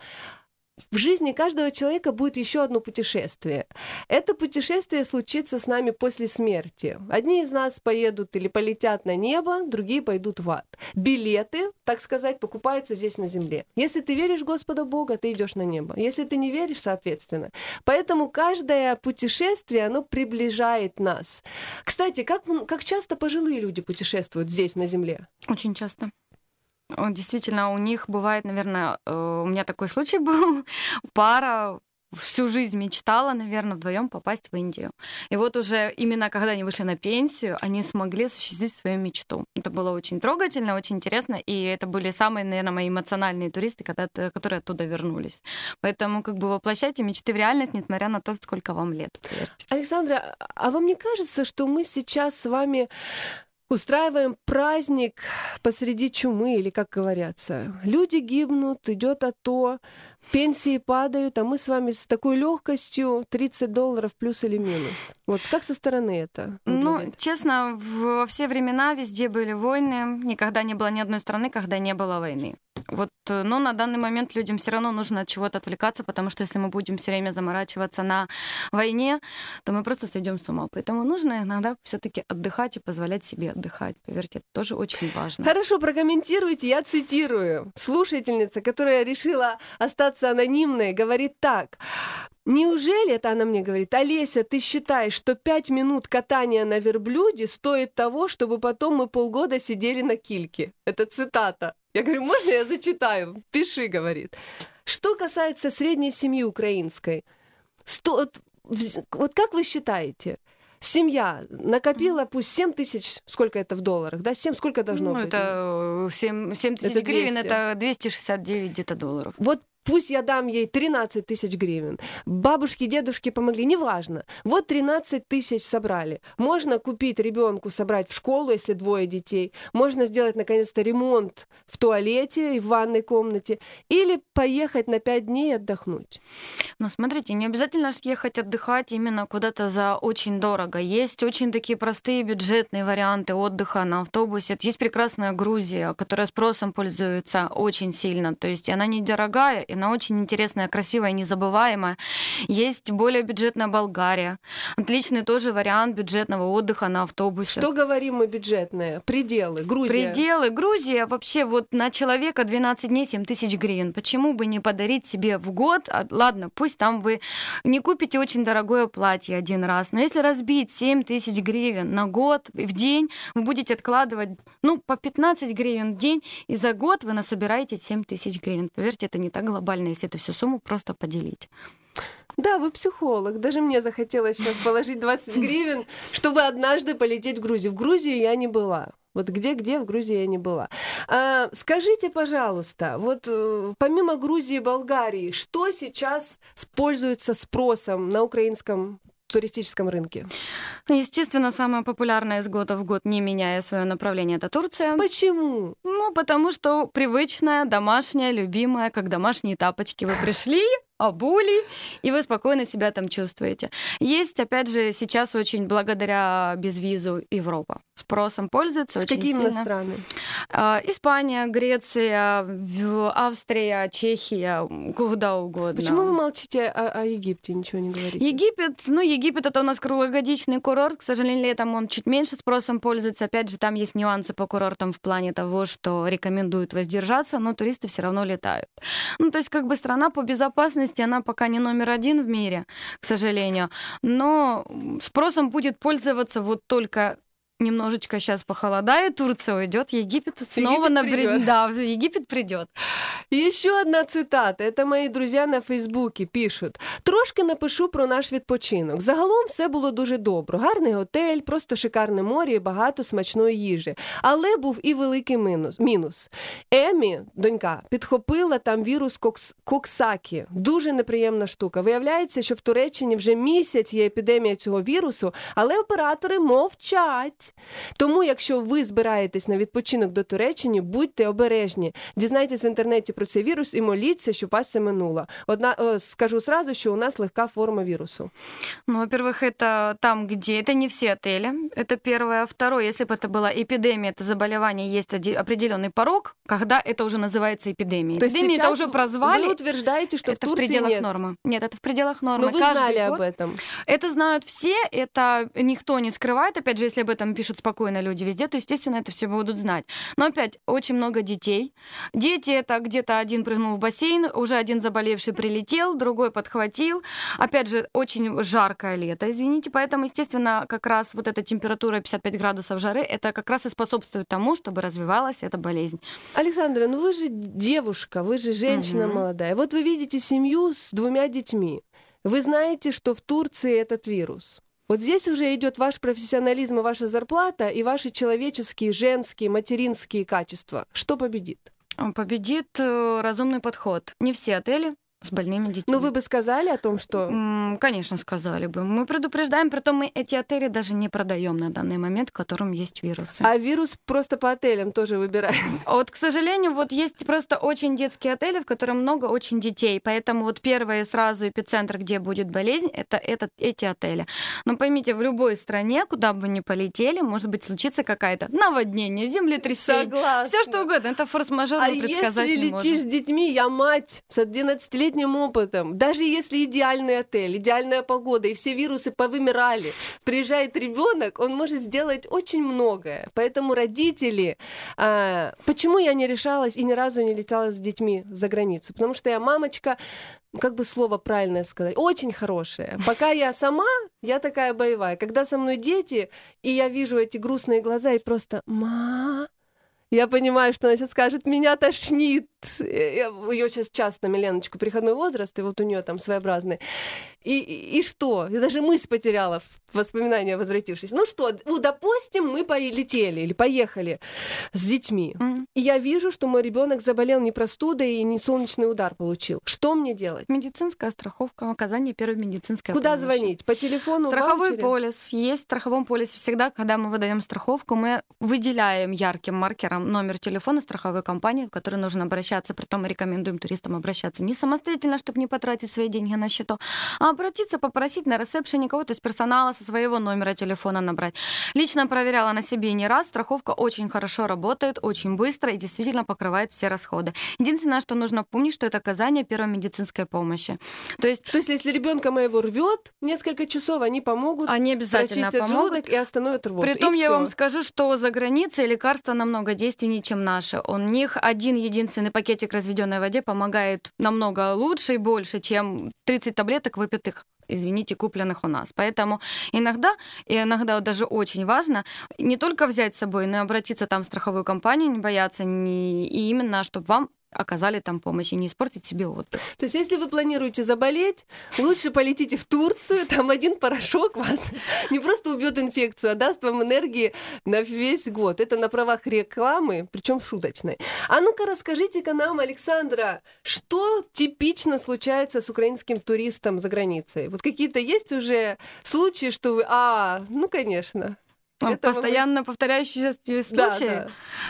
в жизни каждого человека будет еще одно путешествие. Это путешествие случится с нами после смерти. Одни из нас поедут или полетят на небо, другие пойдут в ад. Билеты, так сказать, покупаются здесь на земле. Если ты веришь в Господа Бога, ты идешь на небо. Если ты не веришь, соответственно. Поэтому каждое путешествие, оно приближает нас. Кстати, как, как часто пожилые люди путешествуют здесь, на земле? Очень часто. Действительно, у них бывает, наверное, у меня такой случай был, пара всю жизнь мечтала, наверное, вдвоем попасть в Индию. И вот уже именно когда они вышли на пенсию, они смогли осуществить свою мечту. Это было очень трогательно, очень интересно, и это были самые, наверное, мои эмоциональные туристы, когда, которые оттуда вернулись. Поэтому как бы воплощайте мечты в реальность, несмотря на то, сколько вам лет. Поверьте. Александра, а вам не кажется, что мы сейчас с вами устраиваем праздник посреди чумы, или как говорятся? Люди гибнут, идет АТО, пенсии падают, а мы с вами с такой легкостью тридцать долларов плюс или минус. Вот как со стороны это выглядит? Ну, честно, во все времена везде были войны, никогда не было ни одной страны, когда не было войны. Вот, но на данный момент людям все равно нужно от чего-то отвлекаться, потому что если мы будем все время заморачиваться на войне, то мы просто сойдем с ума. Поэтому нужно иногда все-таки отдыхать и позволять себе отдыхать. Поверьте, это тоже очень важно. Хорошо, прокомментируйте, я цитирую. Слушательница, которая решила остаться анонимной, говорит так. Неужели, это она мне говорит, Олеся, ты считаешь, что пять минут катания на верблюде стоит того, чтобы потом мы полгода сидели на кильке? Это цитата. Я говорю, можно я зачитаю? Пиши, говорит. Что касается средней семьи украинской, сто, вот, вот как вы считаете, семья накопила пусть семь тысяч, сколько это в долларах, да? семь, сколько должно ну, быть? Это семь, семь тысяч это гривен, это двести шестьдесят девять где-то долларов. Вот пусть я дам ей тринадцать тысяч гривен. Бабушки, дедушки помогли, неважно. Вот тринадцать тысяч собрали. Можно купить ребенку, собрать в школу, если двое детей. Можно сделать, наконец-то, ремонт в туалете и в ванной комнате. Или поехать на пять дней отдохнуть. Ну, смотрите, не обязательно ехать отдыхать именно куда-то за очень дорого. Есть очень такие простые бюджетные варианты отдыха на автобусе. Есть прекрасная Грузия, которая спросом пользуется очень сильно. То есть она недорогая, и она очень интересная, красивая, незабываемая. Есть более бюджетная Болгария. Отличный тоже вариант бюджетного отдыха на автобусе. Что говорим мы бюджетное? Пределы. Грузия. Пределы. Грузия вообще вот на человека двенадцать дней семь тысяч гривен. Почему бы не подарить себе в год? Ладно, пусть там вы не купите очень дорогое платье один раз, но если разбить семь тысяч гривен на год в день, вы будете откладывать ну, по пятнадцать гривен в день, и за год вы насобираете семь тысяч гривен. Поверьте, это не так глобально. Глобально, если эту всю сумму просто поделить. Да, вы психолог. Даже мне захотелось сейчас положить двадцать гривен, чтобы однажды полететь в Грузию. В Грузии я не была. Вот где-где в Грузии я не была. А, скажите, пожалуйста, вот помимо Грузии и Болгарии, что сейчас пользуется спросом на украинском туристическом рынке? Естественно, самая популярная из года в год, не меняя свое направление, это Турция. Почему? Ну, потому что привычная, домашняя, любимая, как домашние тапочки. Вы пришли, обули, и вы спокойно себя там чувствуете. Есть, опять же, сейчас очень благодаря безвизу Европа. Спросом пользуется очень Какие сильно. именно страны? Испания, Греция, Австрия, Чехия, куда угодно. Почему вы молчите о, о Египте, ничего не говорите? Египет, ну, Египет это у нас круглогодичный курорт. К сожалению, летом он чуть меньше спросом пользуется. Опять же, там есть нюансы по курортам в плане того, что рекомендуют воздержаться, но туристы все равно летают. Ну, то есть, как бы страна по безопасности, она пока не номер один в мире, к сожалению. Но спросом будет пользоваться вот только немножечко сейчас похолодает, Турция уйдет, Египет снова Египет набред... придёт. Да, Египет придет. Еще одна цитата. Это мої друзі на Фейсбуці пишуть. Трошки напишу про наш відпочинок. Загалом все було дуже добре. Гарний готель, просто шикарне море і багато смачної їжі. Але був і великий мінус. мінус. Емі, донька, підхопила там вірус кокс... Коксакі. Дуже неприємна штука. Виявляється, що в Туреччині вже місяць є епідемія цього вірусу, але оператори мовчать. Тому, якщо ви збираєтесь на відпочинок до Туреччини, будьте обережні. Дізнайтесь в інтернеті про цей вірус і моліться, щоб вас це минуло. Одна, о, скажу сразу, что у нас легка форма вирусу. Ну, во-первых, это там, где... Это не все отели, это первое. Второе, если бы это была эпидемия, это заболевание, есть определенный порог, когда это уже называется эпидемией. То Эпидемию это уже прозвали. Вы утверждаете, что это в Турции в пределах нет? нормы. Нет, это в пределах нормы. Но вы Каждый знали год... об этом. Это знают все, это никто не скрывает. Опять же, если об этом пишут спокойно люди везде, то, естественно, это все будут знать. Но опять, очень много детей. Дети — это где-то один прыгнул в бассейн, уже один заболевший прилетел, другой подхватил. Опять же, очень жаркое лето, извините, поэтому, естественно, как раз вот эта температура пятьдесят пять градусов жары, это как раз и способствует тому, чтобы развивалась эта болезнь. Александра, ну вы же девушка, вы же женщина угу. молодая. Вот вы видите семью с двумя детьми. Вы знаете, что в Турции этот вирус. Вот здесь уже идет ваш профессионализм и ваша зарплата, и ваши человеческие, женские, материнские качества. Что победит? Победит разумный подход. Не все отели с больными детьми. Ну, вы бы сказали о том, что... М, Конечно, сказали бы. Мы предупреждаем, притом мы эти отели даже не продаем на данный момент, в котором есть вирусы. А вирус просто по отелям тоже выбирает. Вот, к сожалению, вот есть просто очень детские отели, в которых много очень детей, поэтому вот первый сразу эпицентр, где будет болезнь, это этот, эти отели. Но поймите, в любой стране, куда бы вы ни полетели, может быть случиться какая-то наводнение, землетрясение, Согласна. все что угодно. Это форс-мажор, А мы предсказать если не летишь можем. с детьми, я мать с одиннадцатилетним опытом, даже если идеальный отель, идеальная погода, и все вирусы повымирали, приезжает ребенок, он может сделать очень многое. Поэтому родители... а, почему я не решалась и ни разу не летала с детьми за границу? Потому что я мамочка, как бы слово правильное сказать, очень хорошая. Пока я сама, я такая боевая. Когда со мной дети, и я вижу эти грустные глаза, и просто «ма...» Я понимаю, что она сейчас скажет, меня тошнит. Ее сейчас часто, Миленочку, переходной возраст, и вот у нее там своеобразный. И, и, и что? Я даже мысль потеряла в воспоминания, возвратившись. Ну что, ну, допустим, мы полетели или поехали с детьми. Mm-hmm. И я вижу, что мой ребенок заболел не простудой и не солнечный удар получил. Что мне делать? Медицинская страховка, оказание первой медицинской Куда помощи. звонить? По телефону? Страховой ваучере? полис. Есть в страховом полисе всегда, когда мы выдаем страховку, мы выделяем ярким маркером номер телефона страховой компании, в которой нужно обращаться. Притом мы рекомендуем туристам обращаться не самостоятельно, чтобы не потратить свои деньги на счету, а обратиться, попросить на ресепшене кого-то из персонала со своего номера телефона набрать. Лично проверяла на себе не раз. Страховка очень хорошо работает, очень быстро и действительно покрывает все расходы. Единственное, что нужно помнить, что это оказание первой медицинской помощи. То есть, То есть если ребенка моего рвет несколько часов, они помогут, они обязательно прочистят помогут желудок и остановят рвоту. Притом и я всё. вам скажу, что за границей лекарства намного действеннее, чем наши. У них один единственный пакетик разведенной в воде помогает намного лучше и больше, чем тридцать таблеток, выпитых, извините, купленных у нас. Поэтому иногда, и иногда даже очень важно не только взять с собой, но и обратиться там в страховую компанию, не бояться, не... и именно, чтобы вам оказали там помощь и не испортить себе отдых. То есть, если вы планируете заболеть, лучше полетите в Турцию, там один порошок вас не просто убьет инфекцию, а даст вам энергии на весь год. Это на правах рекламы, причем шуточной. А ну-ка расскажите-ка нам, Александра, что типично случается с украинским туристом за границей? Вот какие-то есть уже случаи, что вы... А, ну, конечно. Это постоянно повторяющиеся случаи. Да, да.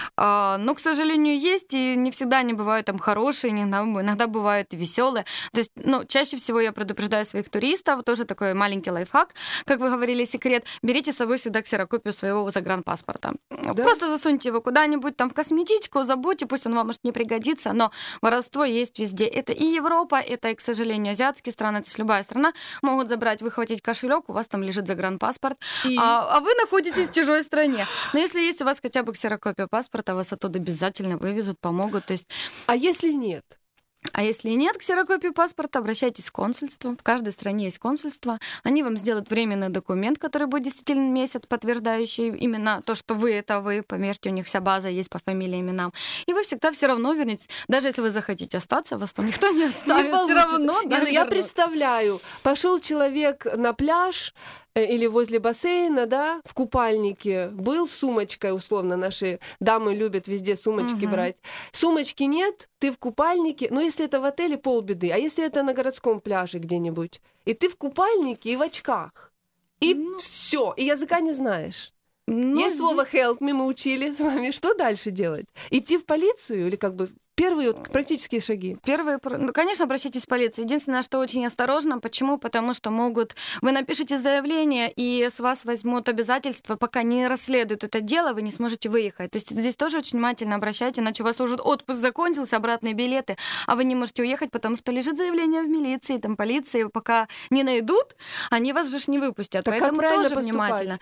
А, но, к сожалению, есть, и не всегда они бывают там хорошие, иногда, иногда бывают и веселые. То есть, ну, чаще всего я предупреждаю своих туристов, тоже такой маленький лайфхак, как вы говорили, секрет, берите с собой всегда ксерокопию своего загранпаспорта. Да? Просто засуньте его куда-нибудь там в косметичку, забудьте, пусть он вам может не пригодиться, но воровство есть везде. Это и Европа, это и, к сожалению, азиатские страны, то есть любая страна могут забрать, выхватить кошелек, у вас там лежит загранпаспорт, и... а, а вы находитесь в чужой стране. Но если есть у вас хотя бы ксерокопия паспорта, вас оттуда обязательно вывезут, помогут. То есть... А если нет? А если нет ксерокопии паспорта, обращайтесь в консульство. В каждой стране есть консульство. Они вам сделают временный документ, который будет действительно месяц, подтверждающий именно то, что вы — это вы. Поверьте, у них вся база есть по фамилии, именам. И вы всегда все равно вернетесь. Даже если вы захотите остаться, вас там никто не оставит. Не все равно. Не, ну я представляю, пошел человек на пляж, или возле бассейна, да, в купальнике, был с сумочкой, условно, наши дамы любят везде сумочки Мгм. брать. Сумочки нет, ты в купальнике, но если это в отеле, полбеды. А если это на городском пляже где-нибудь, и ты в купальнике и в очках, и все, и языка не знаешь. Ну, Есть здесь- слово help me, мы учили с вами. Что дальше делать? Идти в полицию или как бы первые вот практические шаги? Первые, ну, конечно, обращайтесь в полицию. Единственное, что очень осторожно. Почему? Потому что могут... Вы напишите заявление, и с вас возьмут обязательства, пока не расследуют это дело, вы не сможете выехать. То есть здесь тоже очень внимательно обращайтесь, иначе у вас уже отпуск закончился, обратные билеты, а вы не можете уехать, потому что лежит заявление в милиции, там, полиции, пока не найдут, они вас же ж не выпустят. Так как Поэтому правильно тоже поступать? внимательно.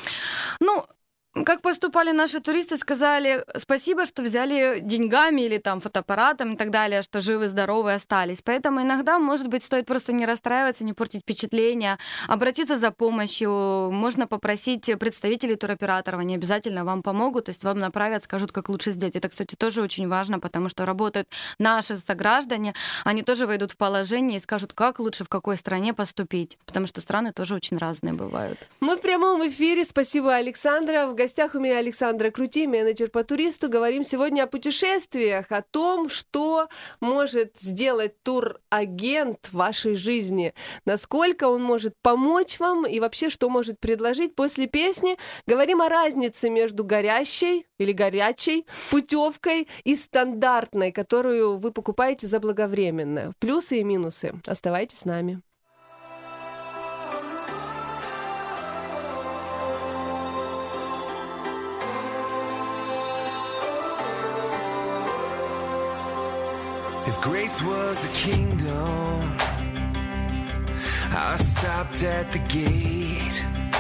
Ну, как поступали наши туристы, сказали спасибо, что взяли деньгами или там фотоаппаратом и так далее, что живы, здоровы остались. Поэтому иногда, может быть, стоит просто не расстраиваться, не портить впечатление, обратиться за помощью. Можно попросить представителей туроператоров, они обязательно вам помогут, то есть вам направят, скажут, как лучше сделать. Это, кстати, тоже очень важно, потому что работают наши сограждане, они тоже войдут в положение и скажут, как лучше в какой стране поступить, потому что страны тоже очень разные бывают. Мы в прямом эфире. Спасибо, Александра. В гостях у меня Александра Крути, менеджер по туристу. Говорим сегодня о путешествиях, о том, что может сделать турагент в вашей жизни, насколько он может помочь вам и вообще, что может предложить. После песни говорим о разнице между горящей или горячей путевкой и стандартной, которую вы покупаете заблаговременно. Плюсы и минусы. Оставайтесь с нами. If grace was a kingdom, I stopped at the gate,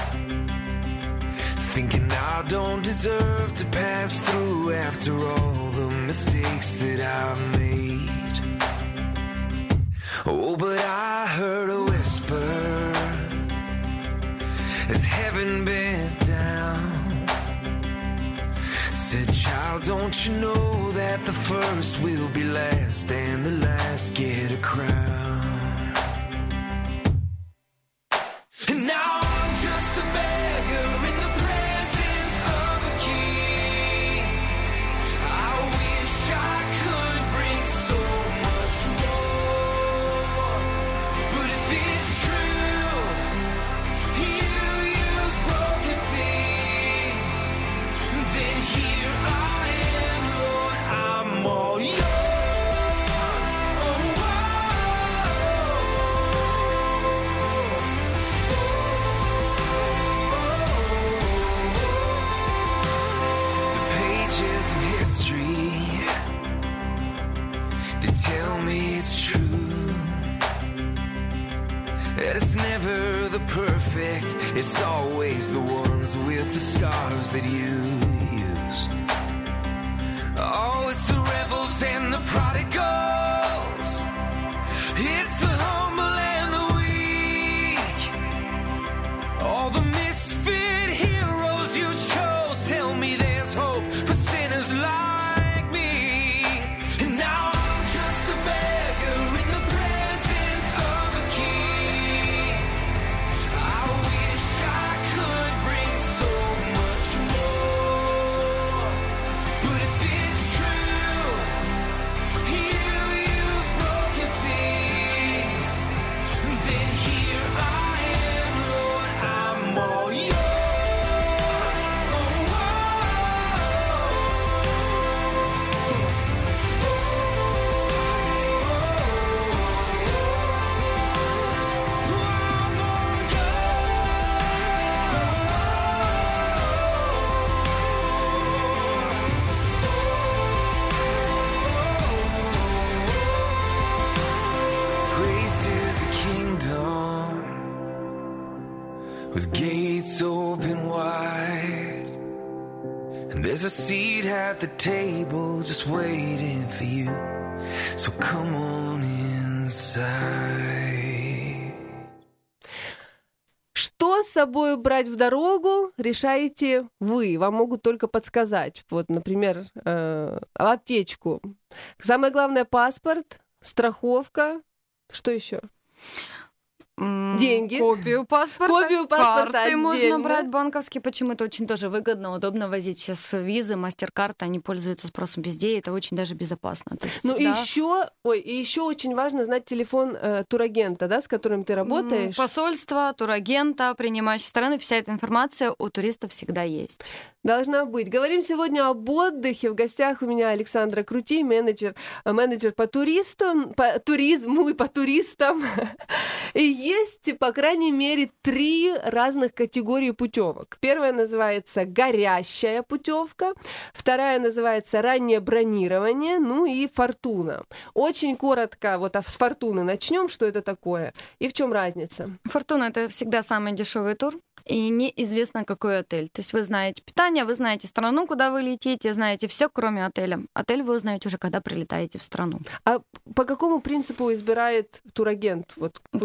thinking I don't deserve to pass through after all the mistakes that I've made. Oh, but I heard a whisper as heaven bent down, said, child, don't you know that the first will be last and the last get a crown? And now I'm just a beggar in the presence of a king. I wish I could bring so much more, but if it's true, you use broken things, then here I am, Lord, I'm all yours. Tell me it's true, that it's never the perfect, it's always the ones with the scars that you use. Oh, it's the rebels and the prodigals, it's the humble and the weak, all the misfit heroes you chose. Tell me there's hope for sinners like me. And now with gates open wide, and there's a seat at the table just waiting for you, so come on inside. Что с собой брать в дорогу, решаете вы. Вам могут только подсказать. Вот, например, э, аптечку. Самое главное — паспорт, страховка. Что еще? Деньги. Копию паспорта. Копию паспорта карты отдельно. можно брать банковские. Почему это очень тоже выгодно, удобно возить. Сейчас визы, мастер-карты, они пользуются спросом везде, и это очень даже безопасно. То есть, ну да. и еще, ой, и еще очень важно знать телефон э, турагента, да, с которым ты работаешь. Посольство, турагента, принимающей стороны, вся эта информация у туристов всегда есть. Должна быть. Говорим сегодня об отдыхе. В гостях у меня Александра Крути, менеджер, менеджер по туристам, по туризму и по туристам. И есть, по крайней мере, три разных категории путевок. Первая называется горящая путевка, вторая называется раннее бронирование, ну и фортуна. Очень коротко, вот с фортуны начнем, что это такое и в чем разница. Фортуна — это всегда самый дешевый тур. И неизвестно, какой отель. То есть вы знаете питание, вы знаете страну, куда вы летите, знаете все, кроме отеля. Отель вы узнаете уже, когда прилетаете в страну. А по какому принципу избирает турагент? Вот, куда турагент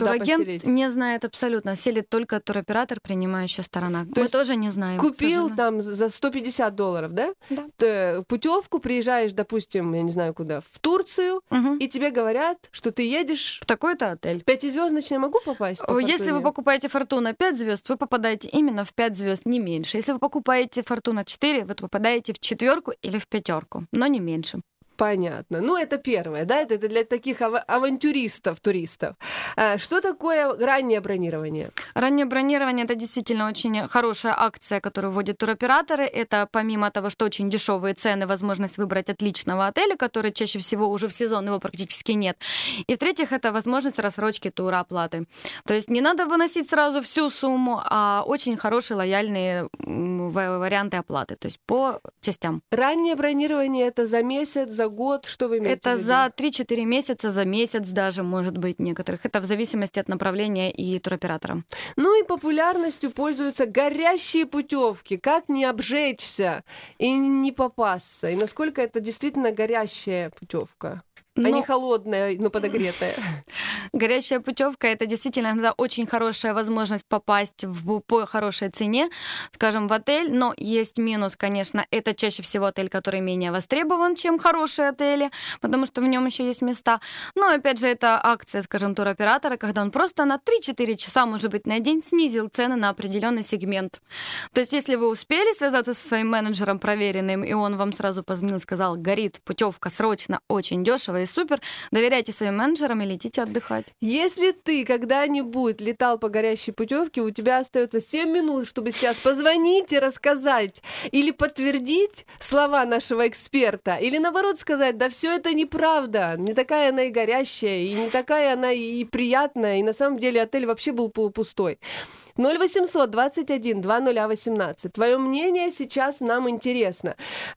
селить? Не знает абсолютно. Селит только туроператор, принимающая сторона. То Мы есть тоже не знаем. к Купил сожалению. там за сто пятьдесят долларов, да? Да. Ты путевку, приезжаешь, допустим, я не знаю куда, в Турцию, Мгм. и тебе говорят, что ты едешь... В такой-то отель. Пятизвездочный могу попасть? по Если вы Фортуне? покупаете Фортуна пять звезд, вы попадаете именно в пять звезд, не меньше. Если вы покупаете Фортуна четыре, вы попадаете в четверку или в пятерку, но не меньше. Понятно. Ну, это первое, да? Это, это для таких ава- авантюристов, туристов. А, что такое раннее бронирование? Раннее бронирование — это действительно очень хорошая акция, которую вводят туроператоры. Это помимо того, что очень дешевые цены, возможность выбрать отличного отеля, который чаще всего уже в сезон его практически нет. И в-третьих, это возможность рассрочки тура оплаты. То есть не надо выносить сразу всю сумму, а очень хорошие лояльные м, ва- варианты оплаты, то есть по частям. Раннее бронирование это за месяц, за год, что вы имеете Это в виду? за три-четыре месяца, за месяц даже, может быть, некоторых. Это в зависимости от направления и туроператора. Ну и популярностью пользуются горящие путевки. Как не обжечься и не попасться? И насколько это действительно горящая путевка? А Ну, не холодная, но подогретая. горящая путевка — это действительно иногда очень хорошая возможность попасть в, по хорошей цене, скажем, в отель. Но есть минус, конечно, это чаще всего отель, который менее востребован, чем хорошие отели, потому что в нем еще есть места. Но опять же, это акция, скажем, туроператора, когда он просто на три-четыре часа, может быть, на день снизил цены на определенный сегмент. То есть, если вы успели связаться со своим менеджером проверенным, и он вам сразу позвонил и сказал: горит путевка срочно, очень дешево и супер, доверяйте своим менеджерам и летите отдыхать. Если ты когда-нибудь летал по горящей путевке, у тебя остается семь минут, чтобы сейчас позвонить и рассказать или подтвердить слова нашего эксперта, или наоборот сказать: да все это неправда, не такая она и горящая, и не такая она и приятная, и на самом деле отель вообще был полупустой. ноль восемьсот двадцать один двадцать восемнадцать. Твое мнение сейчас нам интересно.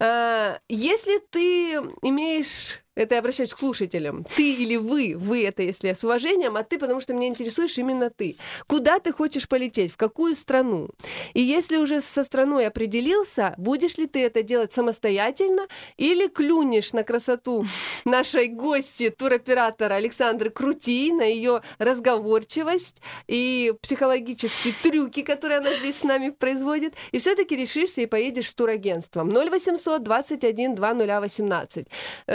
А, Если ты имеешь... Это я обращаюсь к слушателям. Ты или вы, вы это если с уважением, а ты, потому что меня интересуешь именно ты. Куда ты хочешь полететь, в какую страну? И если уже со страной определился, будешь ли ты это делать самостоятельно или клюнешь на красоту нашей гости, туроператора Александры Крути, на ее разговорчивость и психологические трюки, которые она здесь с нами производит, и все-таки решишься и поедешь с турагентством. ноль восемьсот двадцать один двадцать восемнадцать.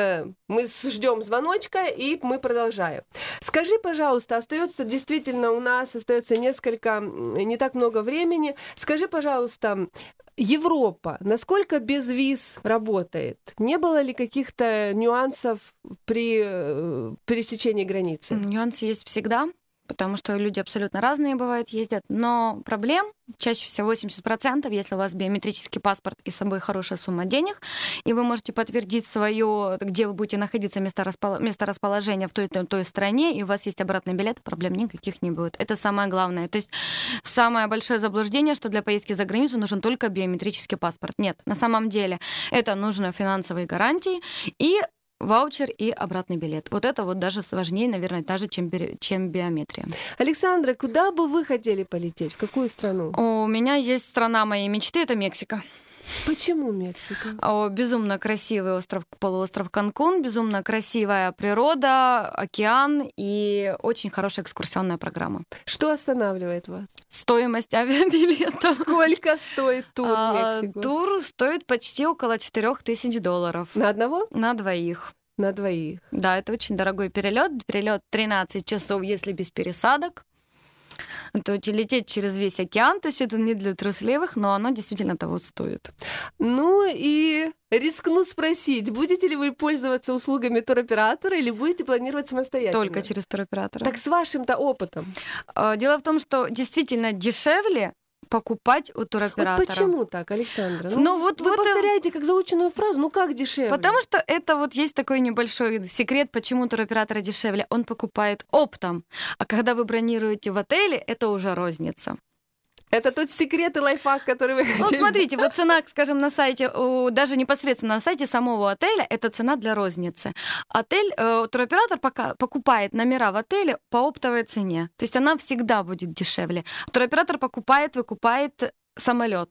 Мы ждем звоночка, и мы продолжаем. Скажи, пожалуйста, остается действительно у нас остается несколько, не так много времени. Скажи, пожалуйста, Европа, насколько без виз работает? Не было ли каких-то нюансов при э, пересечении границы? Нюансы есть всегда, потому что люди абсолютно разные бывают, ездят. Но проблем чаще всего восемьдесят процентов, если у вас биометрический паспорт и с собой хорошая сумма денег, и вы можете подтвердить свое, где вы будете находиться, место, распол... место расположения в той, той, той стране, и у вас есть обратный билет, проблем никаких не будет. Это самое главное. То есть самое большое заблуждение, что для поездки за границу нужен только биометрический паспорт. Нет, на самом деле это нужно финансовые гарантии и ваучер и обратный билет. Вот это вот даже важнее, наверное, даже, чем, би- чем биометрия. Александра, куда бы вы хотели полететь? В какую страну? У меня есть страна моей мечты, это Мексика. Почему Мексика? О, безумно красивый остров, полуостров Канкун, безумно красивая природа, океан и очень хорошая экскурсионная программа. Что останавливает вас? Стоимость авиабилета. Сколько стоит тур в А, Мексику? Тур стоит почти около четырех тысяч долларов. На одного? На двоих. На двоих. Да, это очень дорогой перелет. Перелет тринадцать часов, если без пересадок. То есть лететь через весь океан, то есть это не для трусливых, но оно действительно того стоит. Ну и рискну спросить, будете ли вы пользоваться услугами туроператора или будете планировать самостоятельно? Только через туроператора. Так с вашим-то опытом. А, Дело в том, что действительно дешевле покупать у туроператора. Вот почему так, Александра? Ну, Ну, вот, вы вот, э, повторяете как заученную фразу, ну как дешевле? Потому что это вот есть такой небольшой секрет, почему туроператор дешевле. Он покупает оптом. А когда вы бронируете в отеле, это уже розница. Это тот секрет и лайфхак, который вы Ну, хотели. смотрите, вот цена, скажем, на сайте, у- даже непосредственно на сайте самого отеля, это цена для розницы. Отель, э, туроператор пока покупает номера в отеле по оптовой цене. То есть она всегда будет дешевле. Туроператор покупает, выкупает самолет.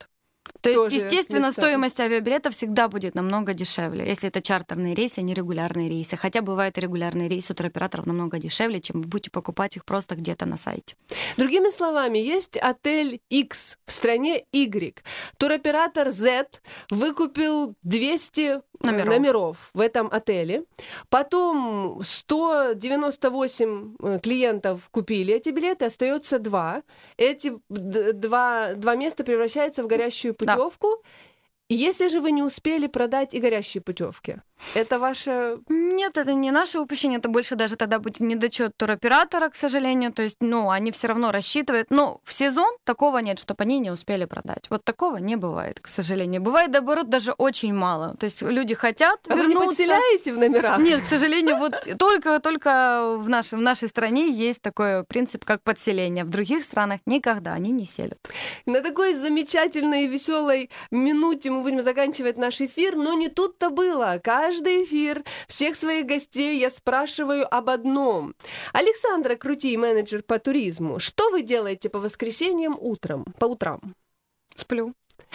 То есть, тоже естественно, места. стоимость авиабилета всегда будет намного дешевле, если это чартерные рейсы, а не регулярные рейсы. Хотя бывают и регулярные рейсы у туроператоров намного дешевле, чем вы будете покупать их просто где-то на сайте. Другими словами, есть отель X в стране Y. Туроператор Z выкупил двести Номеров. номеров в этом отеле. Потом сто девяносто восемь клиентов купили эти билеты, остается два. Эти д- два, два места превращаются в горящую путевку. И если же вы не успели продать и горящие путевки, это ваше... Нет, это не наше упущение, это больше даже тогда будет недочет туроператора, к сожалению. То есть, ну, они все равно рассчитывают. Но в сезон такого нет, чтобы они не успели продать. Вот такого не бывает, к сожалению. Бывает, наоборот, даже очень мало. То есть люди хотят А вернуться. вы не подселяете в номерах? Нет, к сожалению, вот только, только в, нашей, в нашей стране есть такой принцип, как подселение. В других странах никогда они не селят. На такой замечательной и веселой минуте мы будем заканчивать наш эфир, но не тут-то было. Каждый эфир всех своих гостей я спрашиваю об одном. Александра Крути, менеджер по туризму, что вы делаете по воскресеньям утром, по утрам? Сплю.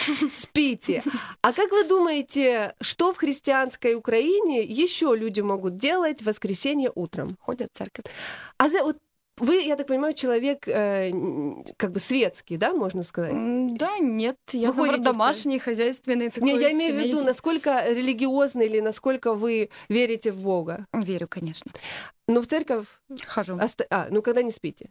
Спите. А как вы думаете, что в христианской Украине еще люди могут делать в воскресенье утром? Ходят в церковь. А за, вот вы, я так понимаю, человек э, как бы светский, да, можно сказать? Да, нет, я, Вы наоборот, ходите в домашний, хозяйственный такой. Не, я имею в виду, семейный. насколько религиозны или насколько вы верите в Бога. Верю, конечно. Но в церковь хожу. Оста... А, ну когда не спите?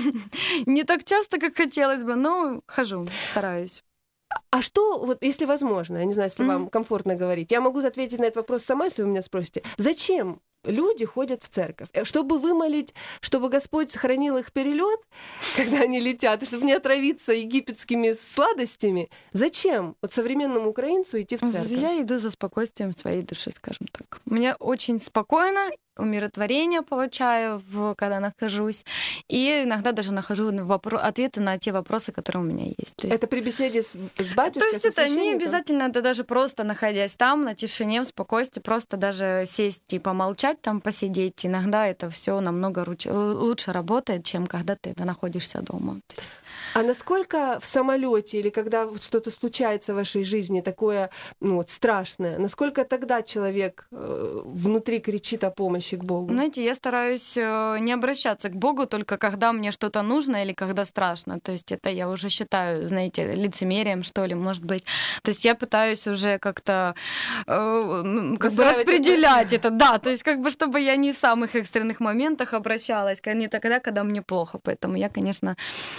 Не так часто, как хотелось бы, но хожу, стараюсь. А что, вот если возможно, я не знаю, если mm-hmm. вам комфортно говорить, я могу ответить на этот вопрос сама, если вы меня спросите. Зачем люди ходят в церковь? Чтобы вымолить, чтобы Господь сохранил их перелет, когда они летят, чтобы не отравиться египетскими сладостями? Зачем вот современному украинцу идти в церковь? Я иду за спокойствием своей души, скажем так. У меня очень спокойно, умиротворение получаю, в, когда нахожусь, и иногда даже нахожу вопро- ответы на те вопросы, которые у меня есть. То есть... Это при беседе с, с батюшкой, То есть со это не священником? обязательно, это даже просто находясь там, на тишине, в спокойствии, просто даже сесть и помолчать, там посидеть. Иногда это все намного руч- лучше работает, чем когда ты находишься дома. То есть... А насколько в самолете или когда вот что-то случается в вашей жизни такое, ну, вот, страшное, насколько тогда человек э, внутри кричит о помощи к Богу? Знаете, я стараюсь э, не обращаться к Богу только когда мне что-то нужно или когда страшно. То есть это я уже считаю, знаете, лицемерием, что ли, может быть. То есть я пытаюсь уже как-то э, как бы распределять это. Да, то есть как бы чтобы я не в самых экстренных моментах обращалась, не тогда, когда мне плохо. Поэтому я, конечно...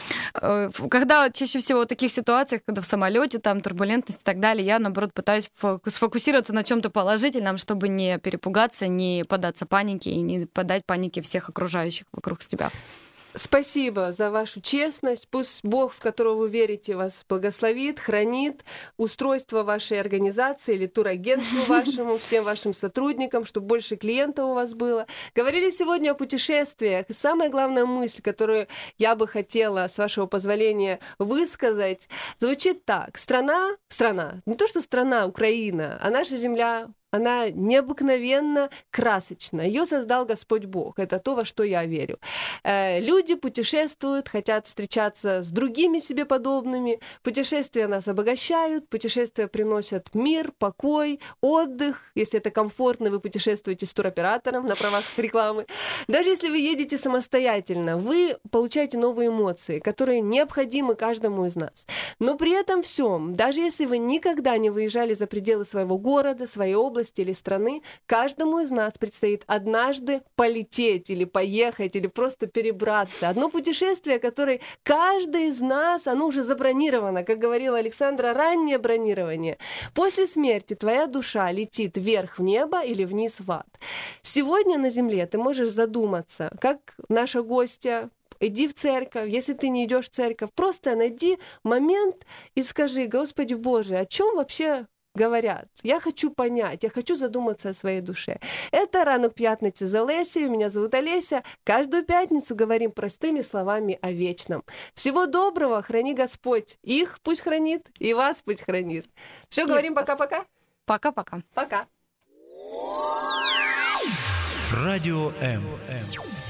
Когда чаще всего в таких ситуациях, когда в самолете там турбулентность и так далее, я, наоборот, пытаюсь сфокусироваться на чем-то положительном, чтобы не перепугаться, не поддаться панике и не поддать панике всех окружающих вокруг себя. Спасибо за вашу честность. Пусть Бог, в которого вы верите, вас благословит, хранит устройство вашей организации или турагентству вашему, всем вашим сотрудникам, чтобы больше клиентов у вас было. Говорили сегодня о путешествиях. И самая главная мысль, которую я бы хотела, с вашего позволения, высказать, звучит так. Страна, страна, не то что страна, Украина, а наша земля, она необыкновенно красочна. Ее создал Господь Бог. Это то, во что я верю. Люди путешествуют, хотят встречаться с другими себе подобными. Путешествия нас обогащают, путешествия приносят мир, покой, отдых. Если это комфортно, вы путешествуете с туроператором на правах рекламы. Даже если вы едете самостоятельно, вы получаете новые эмоции, которые необходимы каждому из нас. Но при этом всем, даже если вы никогда не выезжали за пределы своего города, своей области, или страны, каждому из нас предстоит однажды полететь или поехать, или просто перебраться. Одно путешествие, которое каждый из нас, оно уже забронировано. Как говорила Александра, раннее бронирование. После смерти твоя душа летит вверх в небо или вниз в ад. Сегодня на земле ты можешь задуматься, как наша гостья, иди в церковь, если ты не идешь в церковь, просто найди момент и скажи: Господи Боже, о чем вообще говорят? Я хочу понять, я хочу задуматься о своей душе. Это «Ранок п'ятниці» з Олесею. Меня зовут Олеся. Каждую пятницу говорим простыми словами о вечном. Всего доброго, храни Господь. Их пусть хранит, и вас пусть хранит. Все, говорим пока-пока. Пока-пока. Пока. Радио М.